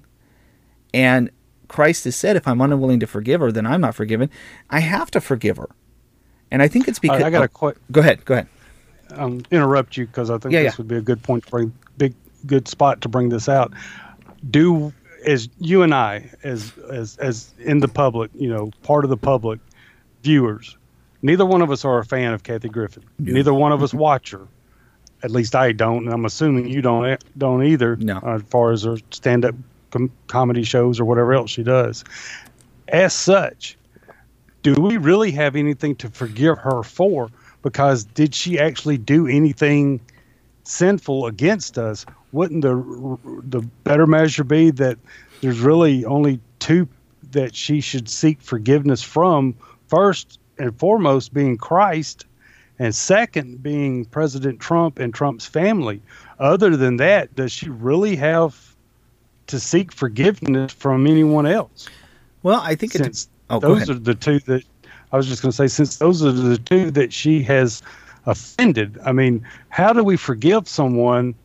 And Christ has said, if I'm unwilling to forgive her, then I'm not forgiven. I have to forgive her. And I think it's because... I, I got a qu- Go ahead, go ahead. Um, interrupt you because I think yeah, this yeah. would be a good point to bring, big, good spot to bring this out. Do, as you and I, as as as in the public, you know, part of the public, viewers, neither one of us are a fan of Kathy Griffin. No. Neither one of us watch her. At least I don't, and I'm assuming you don't don't either. No. Uh, as far as her stand-up com- comedy shows or whatever else she does. As such, do we really have anything to forgive her for? Because did she actually do anything sinful against us? Wouldn't the the better measure be that there's really only two that she should seek forgiveness from? First and foremost being Christ, and second being President Trump and Trump's family. Other than that, does she really have to seek forgiveness from anyone else? Well, I think Since it, oh, go those ahead. are the two that I was just going to say, since those are the two that she has offended, I mean, how do we forgive someone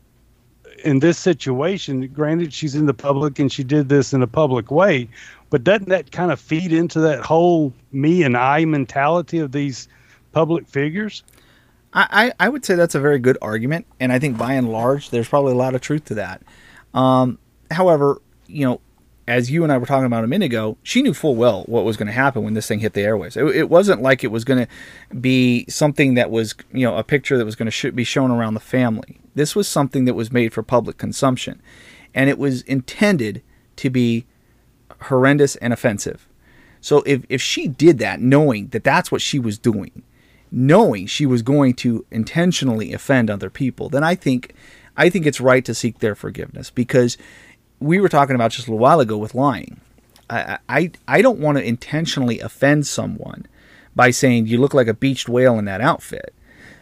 in this situation? Granted, she's in the public and she did this in a public way, but doesn't that kind of feed into that whole me and I mentality of these public figures? I, I would say that's a very good argument, and I think by and large, there's probably a lot of truth to that. Um, however, you know, as you and I were talking about a minute ago, she knew full well what was going to happen when this thing hit the airwaves. It, it wasn't like it was going to be something that was, you know, a picture that was going to sh- be shown around the family. This was something that was made for public consumption, and it was intended to be horrendous and offensive. So if, if she did that, knowing that that's what she was doing, knowing she was going to intentionally offend other people, then I think I think it's right to seek their forgiveness, because we were talking about just a little while ago with lying. I, I, I don't want to intentionally offend someone by saying you look like a beached whale in that outfit.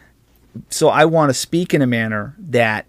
So I want to speak in a manner that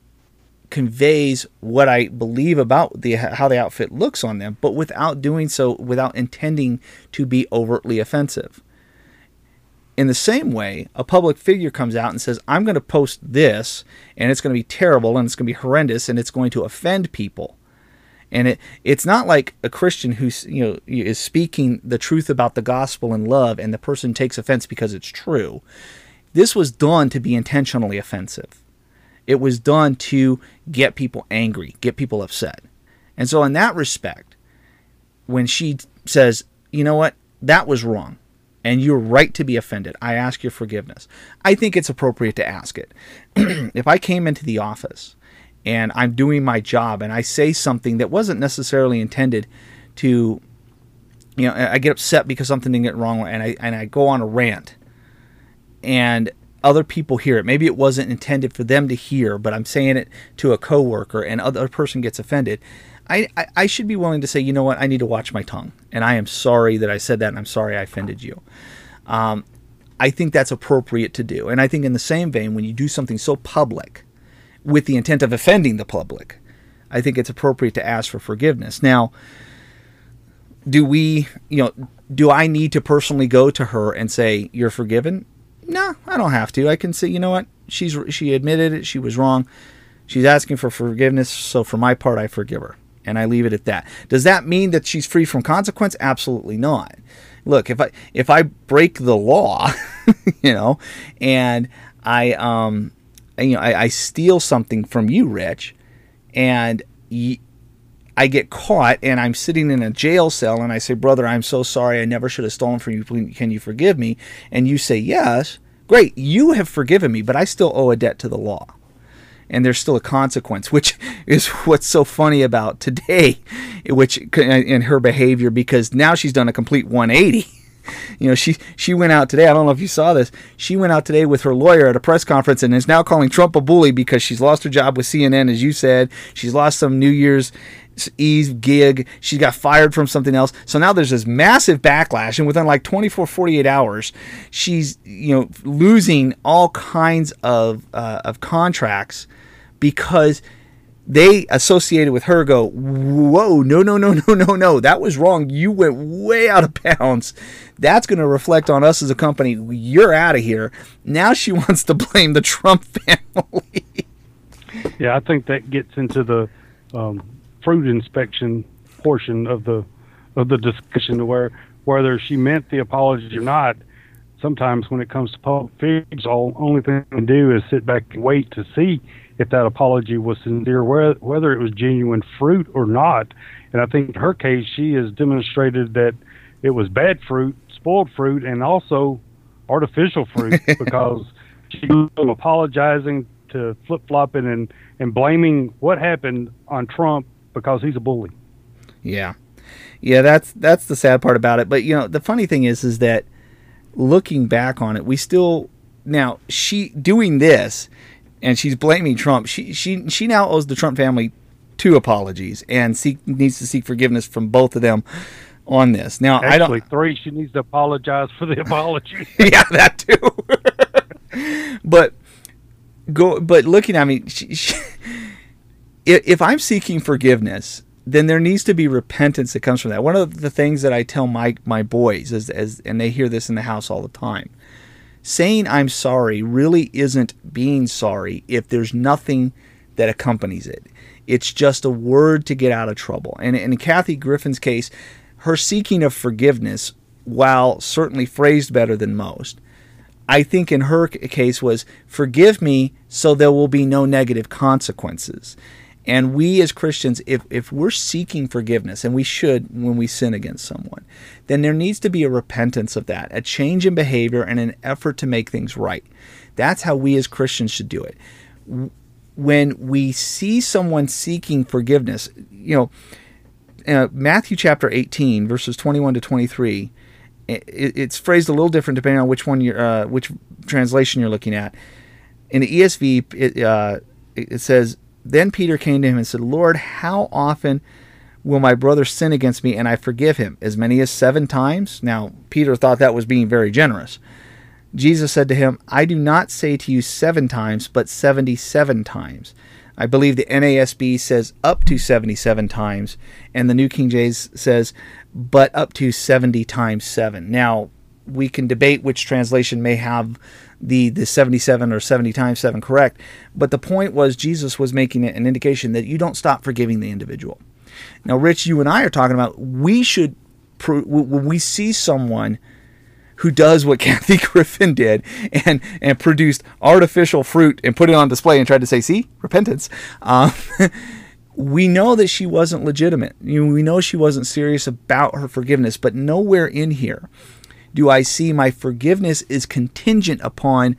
conveys what I believe about the how the outfit looks on them, but without doing so, without intending to be overtly offensive. In the same way, a public figure comes out and says, I'm going to post this, and it's going to be terrible, and it's going to be horrendous, and it's going to offend people. And it it's not like a Christian who's, you know, is speaking the truth about the gospel and love, and the person takes offense because it's true. This was done to be intentionally offensive. It was done to get people angry, get people upset. And so in that respect, when she says, you know what, that was wrong, and you're right to be offended, I ask your forgiveness, I think it's appropriate to ask it. If I came into the office and I'm doing my job and I say something that wasn't necessarily intended to, you know, I get upset because something didn't get wrong, and I and I go on a rant, and other people hear it. Maybe it wasn't intended for them to hear, but I'm saying it to a coworker, and other person gets offended. I, I, I should be willing to say, you know what, I need to watch my tongue, and I am sorry that I said that, and I'm sorry I offended you. Um, I think that's appropriate to do. And I think in the same vein, when you do something so public with the intent of offending the public, I think it's appropriate to ask for forgiveness. Now, do we, you know, do I need to personally go to her and say, you're forgiven? No, I don't have to. I can say, you know what, she's she admitted it, she was wrong. She's asking for forgiveness, so for my part, I forgive her. And I leave it at that. Does that mean that she's free from consequence? Absolutely not. Look, if I if I break the law, you know, and I um, you know, I, I steal something from you, Rich, and y- I get caught, and I'm sitting in a jail cell, and I say, brother, I'm so sorry, I never should have stolen from you. Can you forgive me? And you say yes. Great, you have forgiven me, but I still owe a debt to the law. And there's still a consequence, which is what's so funny about today, which in her behavior, because now she's done a complete one eighty. You know, she she went out today. I don't know if you saw this. She went out today with her lawyer at a press conference and is now calling Trump a bully because she's lost her job with C N N, as you said. She's lost some New Year's Eve gig. She got fired from something else. So now there's this massive backlash, and within like twenty-four, forty-eight hours, she's, you know, losing all kinds of uh, of contracts because they associated with her go, whoa, no, no, no, no, no, no, that was wrong. You went way out of bounds. That's going to reflect on us as a company. You're out of here. Now she wants to blame the Trump family. Yeah, I think that gets into the um, fruit inspection portion of the of the discussion, where whether she meant the apology or not. Sometimes when it comes to public figures, all only thing we can do is sit back and wait to see if that apology was sincere, whether it was genuine fruit or not. And I think in her case, she has demonstrated that it was bad fruit, spoiled fruit, and also artificial fruit, because she was apologizing to flip-flopping and, and blaming what happened on Trump because he's a bully. Yeah. Yeah, that's that's the sad part about it. But, you know, the funny thing is, is that looking back on it, we still, now, she doing this, and she's blaming Trump. She she she now owes the Trump family two apologies and seek, needs to seek forgiveness from both of them on this. Now, Actually, I don't. three. She needs to apologize for the apology. Yeah, that too. but go. But looking at me, she, she, if I'm seeking forgiveness, then there needs to be repentance that comes from that. One of the things that I tell my my boys is, as and they hear this in the house all the time. Saying I'm sorry really isn't being sorry if there's nothing that accompanies it. It's just a word to get out of trouble. And in Kathy Griffin's case, her seeking of forgiveness, while certainly phrased better than most, I think in her case was, forgive me so there will be no negative consequences. And we as Christians, if, if we're seeking forgiveness, and we should when we sin against someone, then there needs to be a repentance of that, a change in behavior and an effort to make things right. That's how we as Christians should do it. When we see someone seeking forgiveness, you know, uh, Matthew chapter eighteen, verses twenty-one to twenty-three, it, it's phrased a little different depending on which one you're, uh, which translation you're looking at. In the E S V, it, uh, it says, then Peter came to him and said, Lord, how often will my brother sin against me and I forgive him? As many as seven times? Now, Peter thought that was being very generous. Jesus said to him, I do not say to you seven times, but seventy-seven times. I believe the N A S B says up to seventy-seven times, and the New King James says, but up to seventy times seven. Now, we can debate which translation may have the, the seventy-seven or seventy times seven correct, but the point was Jesus was making an indication that you don't stop forgiving the individual. Now, Rich, you and I are talking about we should, when we see someone who does what Kathy Griffin did and, and produced artificial fruit and put it on display and tried to say, see, repentance, um, we know that she wasn't legitimate. You know, we know she wasn't serious about her forgiveness, but nowhere in here do I see my forgiveness is contingent upon,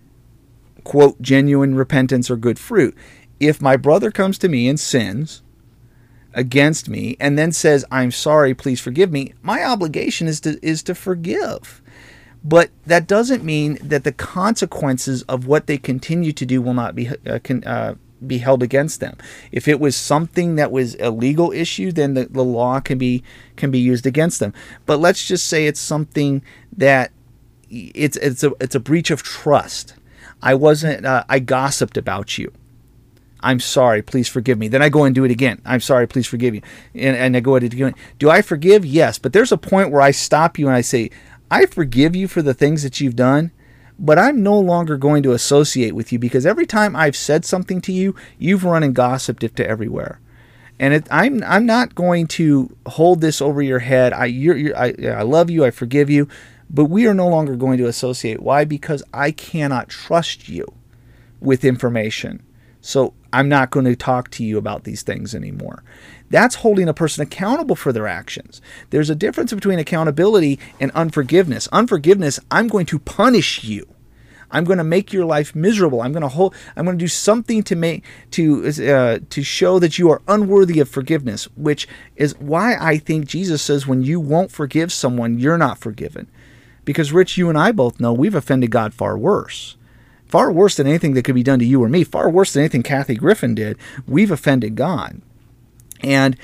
quote, genuine repentance or good fruit. If my brother comes to me and sins against me and then says, I'm sorry, please forgive me, my obligation is to is to forgive. But that doesn't mean that the consequences of what they continue to do will not be uh, can, uh, be held against them. If it was something that was a legal issue, then the, the law can be can be used against them. But let's just say it's something that it's it's a it's a breach of trust. I wasn't uh, I gossiped about you. I'm sorry, please forgive me. Then I go and do it again. I'm sorry, please forgive you. And, and I go and do it again. Do I forgive? Yes. But there's a point where I stop you and I say, I forgive you for the things that you've done, but I'm no longer going to associate with you because every time I've said something to you, you've run and gossiped it to everywhere. And it, I'm I'm not going to hold this over your head. I you're, you're, I I love you. I forgive you, but we are no longer going to associate. Why? Because I cannot trust you with information. So I'm not going to talk to you about these things anymore. That's holding a person accountable for their actions. There's a difference between accountability and unforgiveness. Unforgiveness, I'm going to punish you. I'm going to make your life miserable. I'm going to hold. I'm going to do something to make to uh, to show that you are unworthy of forgiveness, which is why I think Jesus says when you won't forgive someone, you're not forgiven. Because Rich, you and I both know we've offended God far worse. Far worse than anything that could be done to you or me. Far worse than anything Kathy Griffin did. We've offended God. And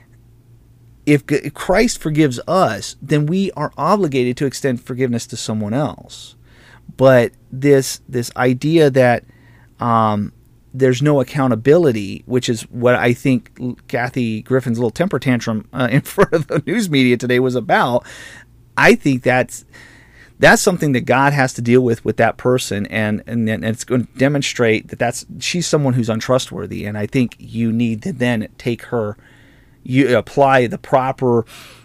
if Christ forgives us, then we are obligated to extend forgiveness to someone else. But this this idea that um, there's no accountability, which is what I think Kathy Griffin's little temper tantrum uh, in front of the news media today was about, I think that's that's something that God has to deal with with that person, and and, and it's going to demonstrate that that's she's someone who's untrustworthy. And I think you need to then take her. You apply the proper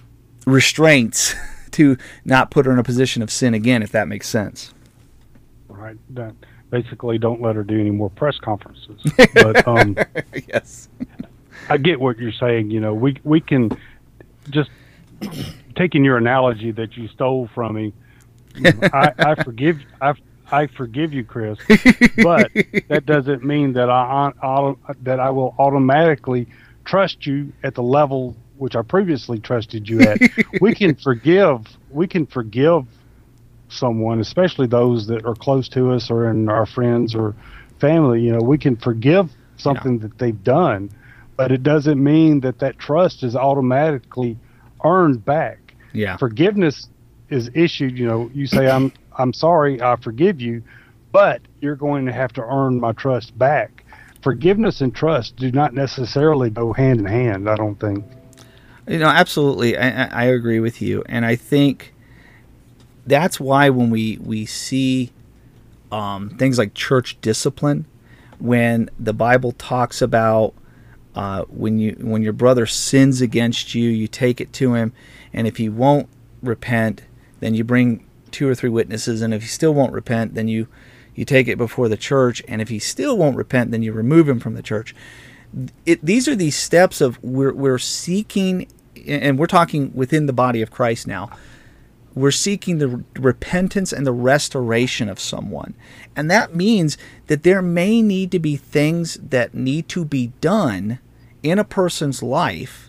restraints to not put her in a position of sin again, if that makes sense. Right. That basically, don't let her do any more press conferences. But um, yes, I get what you're saying. You know, we we can just taking your analogy that you stole from me. You know, I, I forgive. I I forgive you, Chris, but that doesn't mean that I, I that I will automatically trust you at the level which I previously trusted you at. We can forgive. We can forgive someone, especially those that are close to us or in our friends or family. You know, we can forgive something yeah. that they've done, but it doesn't mean that that trust is automatically earned back. Yeah. Forgiveness is issued. You know, you say, I'm, I'm sorry, I forgive you, but you're going to have to earn my trust back. Forgiveness and trust do not necessarily go hand in hand, I don't think. You know, absolutely. I, I agree with you. And I think that's why when we, we see um, things like church discipline, when the Bible talks about uh, when you when your brother sins against you, you take it to him, and if he won't repent, then you bring two or three witnesses, and if he still won't repent, then you You take it before the church, and if he still won't repent, then you remove him from the church. It, these are these steps of we're, we're seeking, and we're talking within the body of Christ now, we're seeking the repentance and the restoration of someone. And that means that there may need to be things that need to be done in a person's life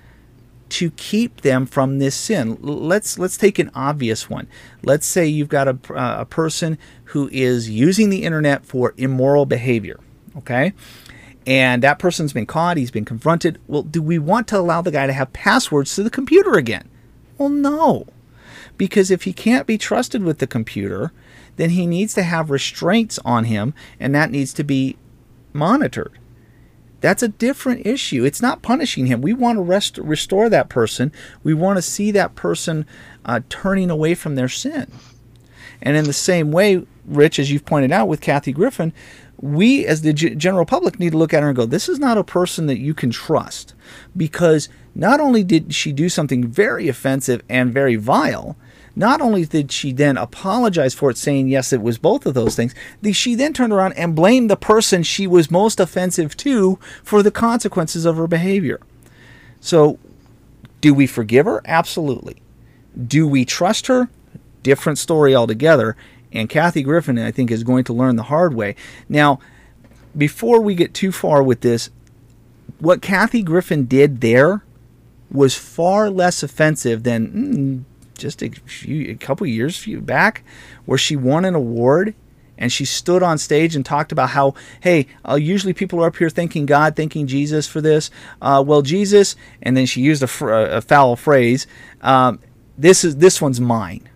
to keep them from this sin. Let's let's take an obvious one. Let's say you've got a, uh, a person who is using the internet for immoral behavior, okay? And that person's been caught, he's been confronted. Well, do we want to allow the guy to have passwords to the computer again? Well, no. Because if he can't be trusted with the computer, then he needs to have restraints on him, and that needs to be monitored. That's a different issue. It's not punishing him. We want to rest, restore that person. We want to see that person uh, turning away from their sin. And in the same way, Rich, as you've pointed out with Kathy Griffin, we as the g- general public need to look at her and go, this is not a person that you can trust. Because not only did she do something very offensive and very vile, not only did she then apologize for it, saying, yes, it was both of those things, she then turned around and blamed the person she was most offensive to for the consequences of her behavior. So, do we forgive her? Absolutely. Do we trust her? Different story altogether. And Kathy Griffin, I think, is going to learn the hard way. Now, before we get too far with this, what Kathy Griffin did there was far less offensive than mm, just a, few, a couple years few back, where she won an award and she stood on stage and talked about how, hey, uh, usually people are up here thanking God, thanking Jesus for this. Uh, well, Jesus, and then she used a, fr- a foul phrase. Um, this is this one's mine.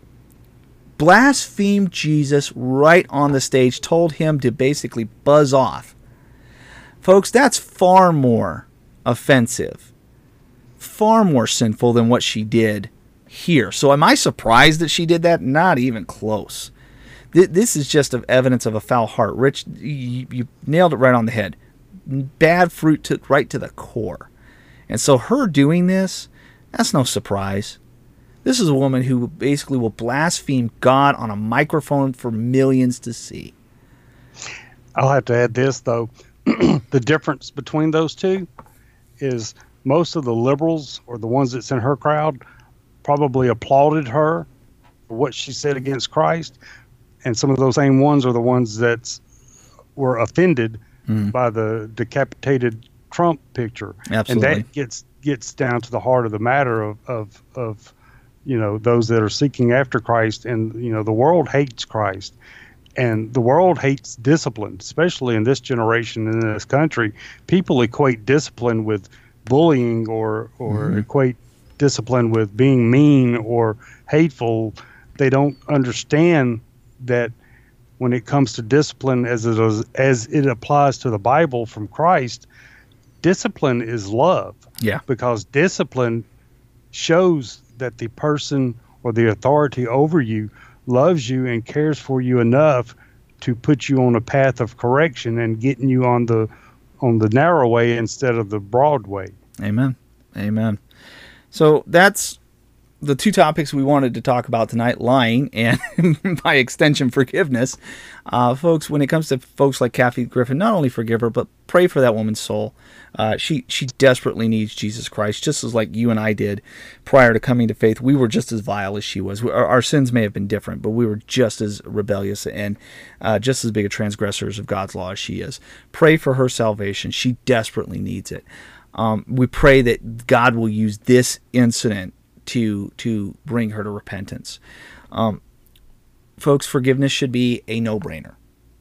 Blasphemed Jesus right on the stage, told him to basically buzz off. Folks, that's far more offensive, far more sinful than what she did here. So am I surprised that she did that? Not even close. Th- this is just of evidence of a foul heart. Rich, you, you nailed it right on the head. Bad fruit to, right to the core. And so her doing this, that's no surprise. This is a woman who basically will blaspheme God on a microphone for millions to see. I'll have to add this, though. The difference between those two is most of the liberals, or the ones that's in her crowd, probably applauded her for what she said against Christ. and some of those same ones are the ones that were offended Mm. by the decapitated Trump picture. Absolutely. And that gets gets down to the heart of the matter of, of of you know, those that are seeking after Christ. And you know, the world hates Christ, and the world hates discipline, especially in this generation in this country. People equate discipline with bullying, or or Mhm. equate discipline with being mean or hateful. They don't understand that when it comes to discipline as it is, as it applies to the Bible from Christ, discipline is love. Yeah. Because discipline shows that the person or the authority over you loves you and cares for you enough to put you on a path of correction and getting you on the on the narrow way instead of the broad way. Amen. Amen. So that's the two topics we wanted to talk about tonight: lying and, by extension, forgiveness. Uh, folks, when it comes to folks like Kathy Griffin, not only forgive her, but pray for that woman's soul. Uh, she she desperately needs Jesus Christ, just as like you and I did prior to coming to faith. We were just as vile as she was. We, our, our sins may have been different, but we were just as rebellious and uh, just as big a transgressors of God's law as she is. Pray for her salvation. She desperately needs it. Um, we pray that God will use this incident to to bring her to repentance. Um, folks, forgiveness should be a no-brainer.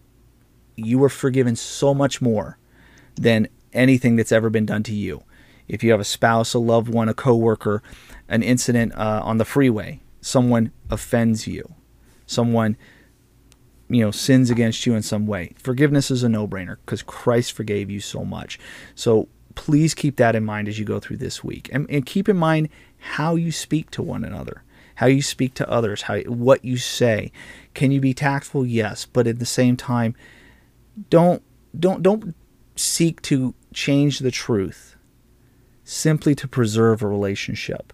You are forgiven so much more than anything that's ever been done to you. If you have a spouse, a loved one, a coworker, an incident uh, on the freeway, someone offends you, someone you know sins against you in some way, forgiveness is a no-brainer because Christ forgave you so much. So please keep that in mind as you go through this week, and, and keep in mind how you speak to one another, how you speak to others, how what you say. Can you be tactful? Yes, but at the same time, don't don't don't seek to change the truth simply to preserve a relationship.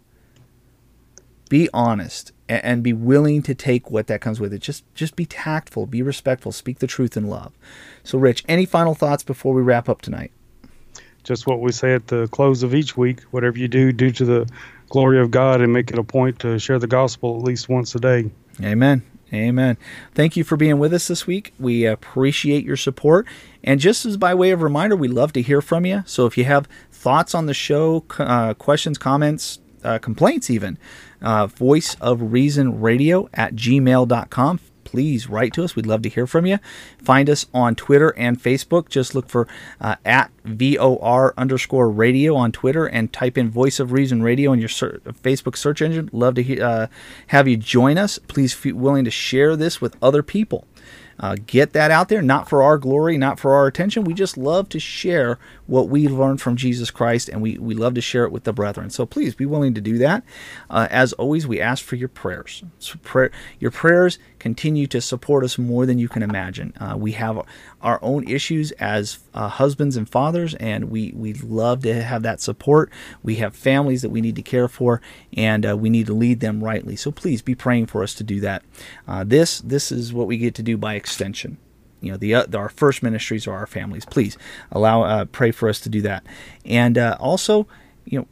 Be honest and, and be willing to take what that comes with it. Just just be tactful, be respectful, speak the truth in love. So, Rich, any final thoughts before we wrap up tonight? Just what we say at the close of each week: whatever you do, do to the glory of God, and make it a point to share the gospel at least once a day. Amen. Amen. Thank you for being with us this week. We appreciate your support. And just as by way of reminder, we love to hear from you. So if you have thoughts on the show, uh, questions, comments, uh, complaints even, uh, voice of reason radio at gmail dot com. Please write to us. We'd love to hear from you. Find us on Twitter and Facebook. Just look for uh, at V O R underscore radio on Twitter and type in Voice of Reason Radio in your ser- Facebook search engine. Love to he- uh, have you join us. Please feel willing to share this with other people. Uh, get that out there, not for our glory, not for our attention. We just love to share what we learned from Jesus Christ, and we, we love to share it with the brethren. So please be willing to do that. Uh, as always, we ask for your prayers. So prayer, your prayers continue to support us more than you can imagine. Uh, we have our own issues as uh, husbands and fathers, and we, we love to have that support. We have families that we need to care for, and uh, we need to lead them rightly. So please be praying for us to do that. Uh, this this is what we get to do by extension. You know, the, uh, our first ministries are our families. Please allow uh, pray for us to do that, and uh, also, you know,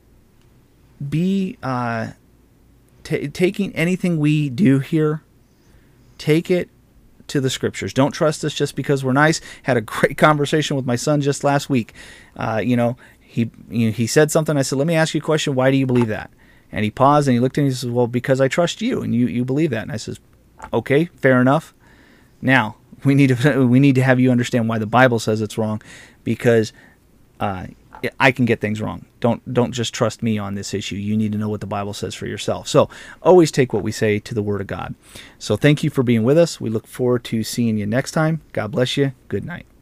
be uh, t- taking anything we do here, take it to the scriptures. Don't trust us just because we're nice. Had a great conversation with my son just last week. Uh, you know, he you know, he said something. I said, "Let me ask you a question. Why do you believe that?" And he paused and he looked at me and he says, "Well, because I trust you and you you believe that." And I says, "Okay, fair enough. Now we need to we need to have you understand why the Bible says it's wrong, because uh, I can get things wrong. Don't don't just trust me on this issue. You need to know what the Bible says for yourself." So always take what we say to the Word of God. So thank you for being with us. We look forward to seeing you next time. God bless you. Good night.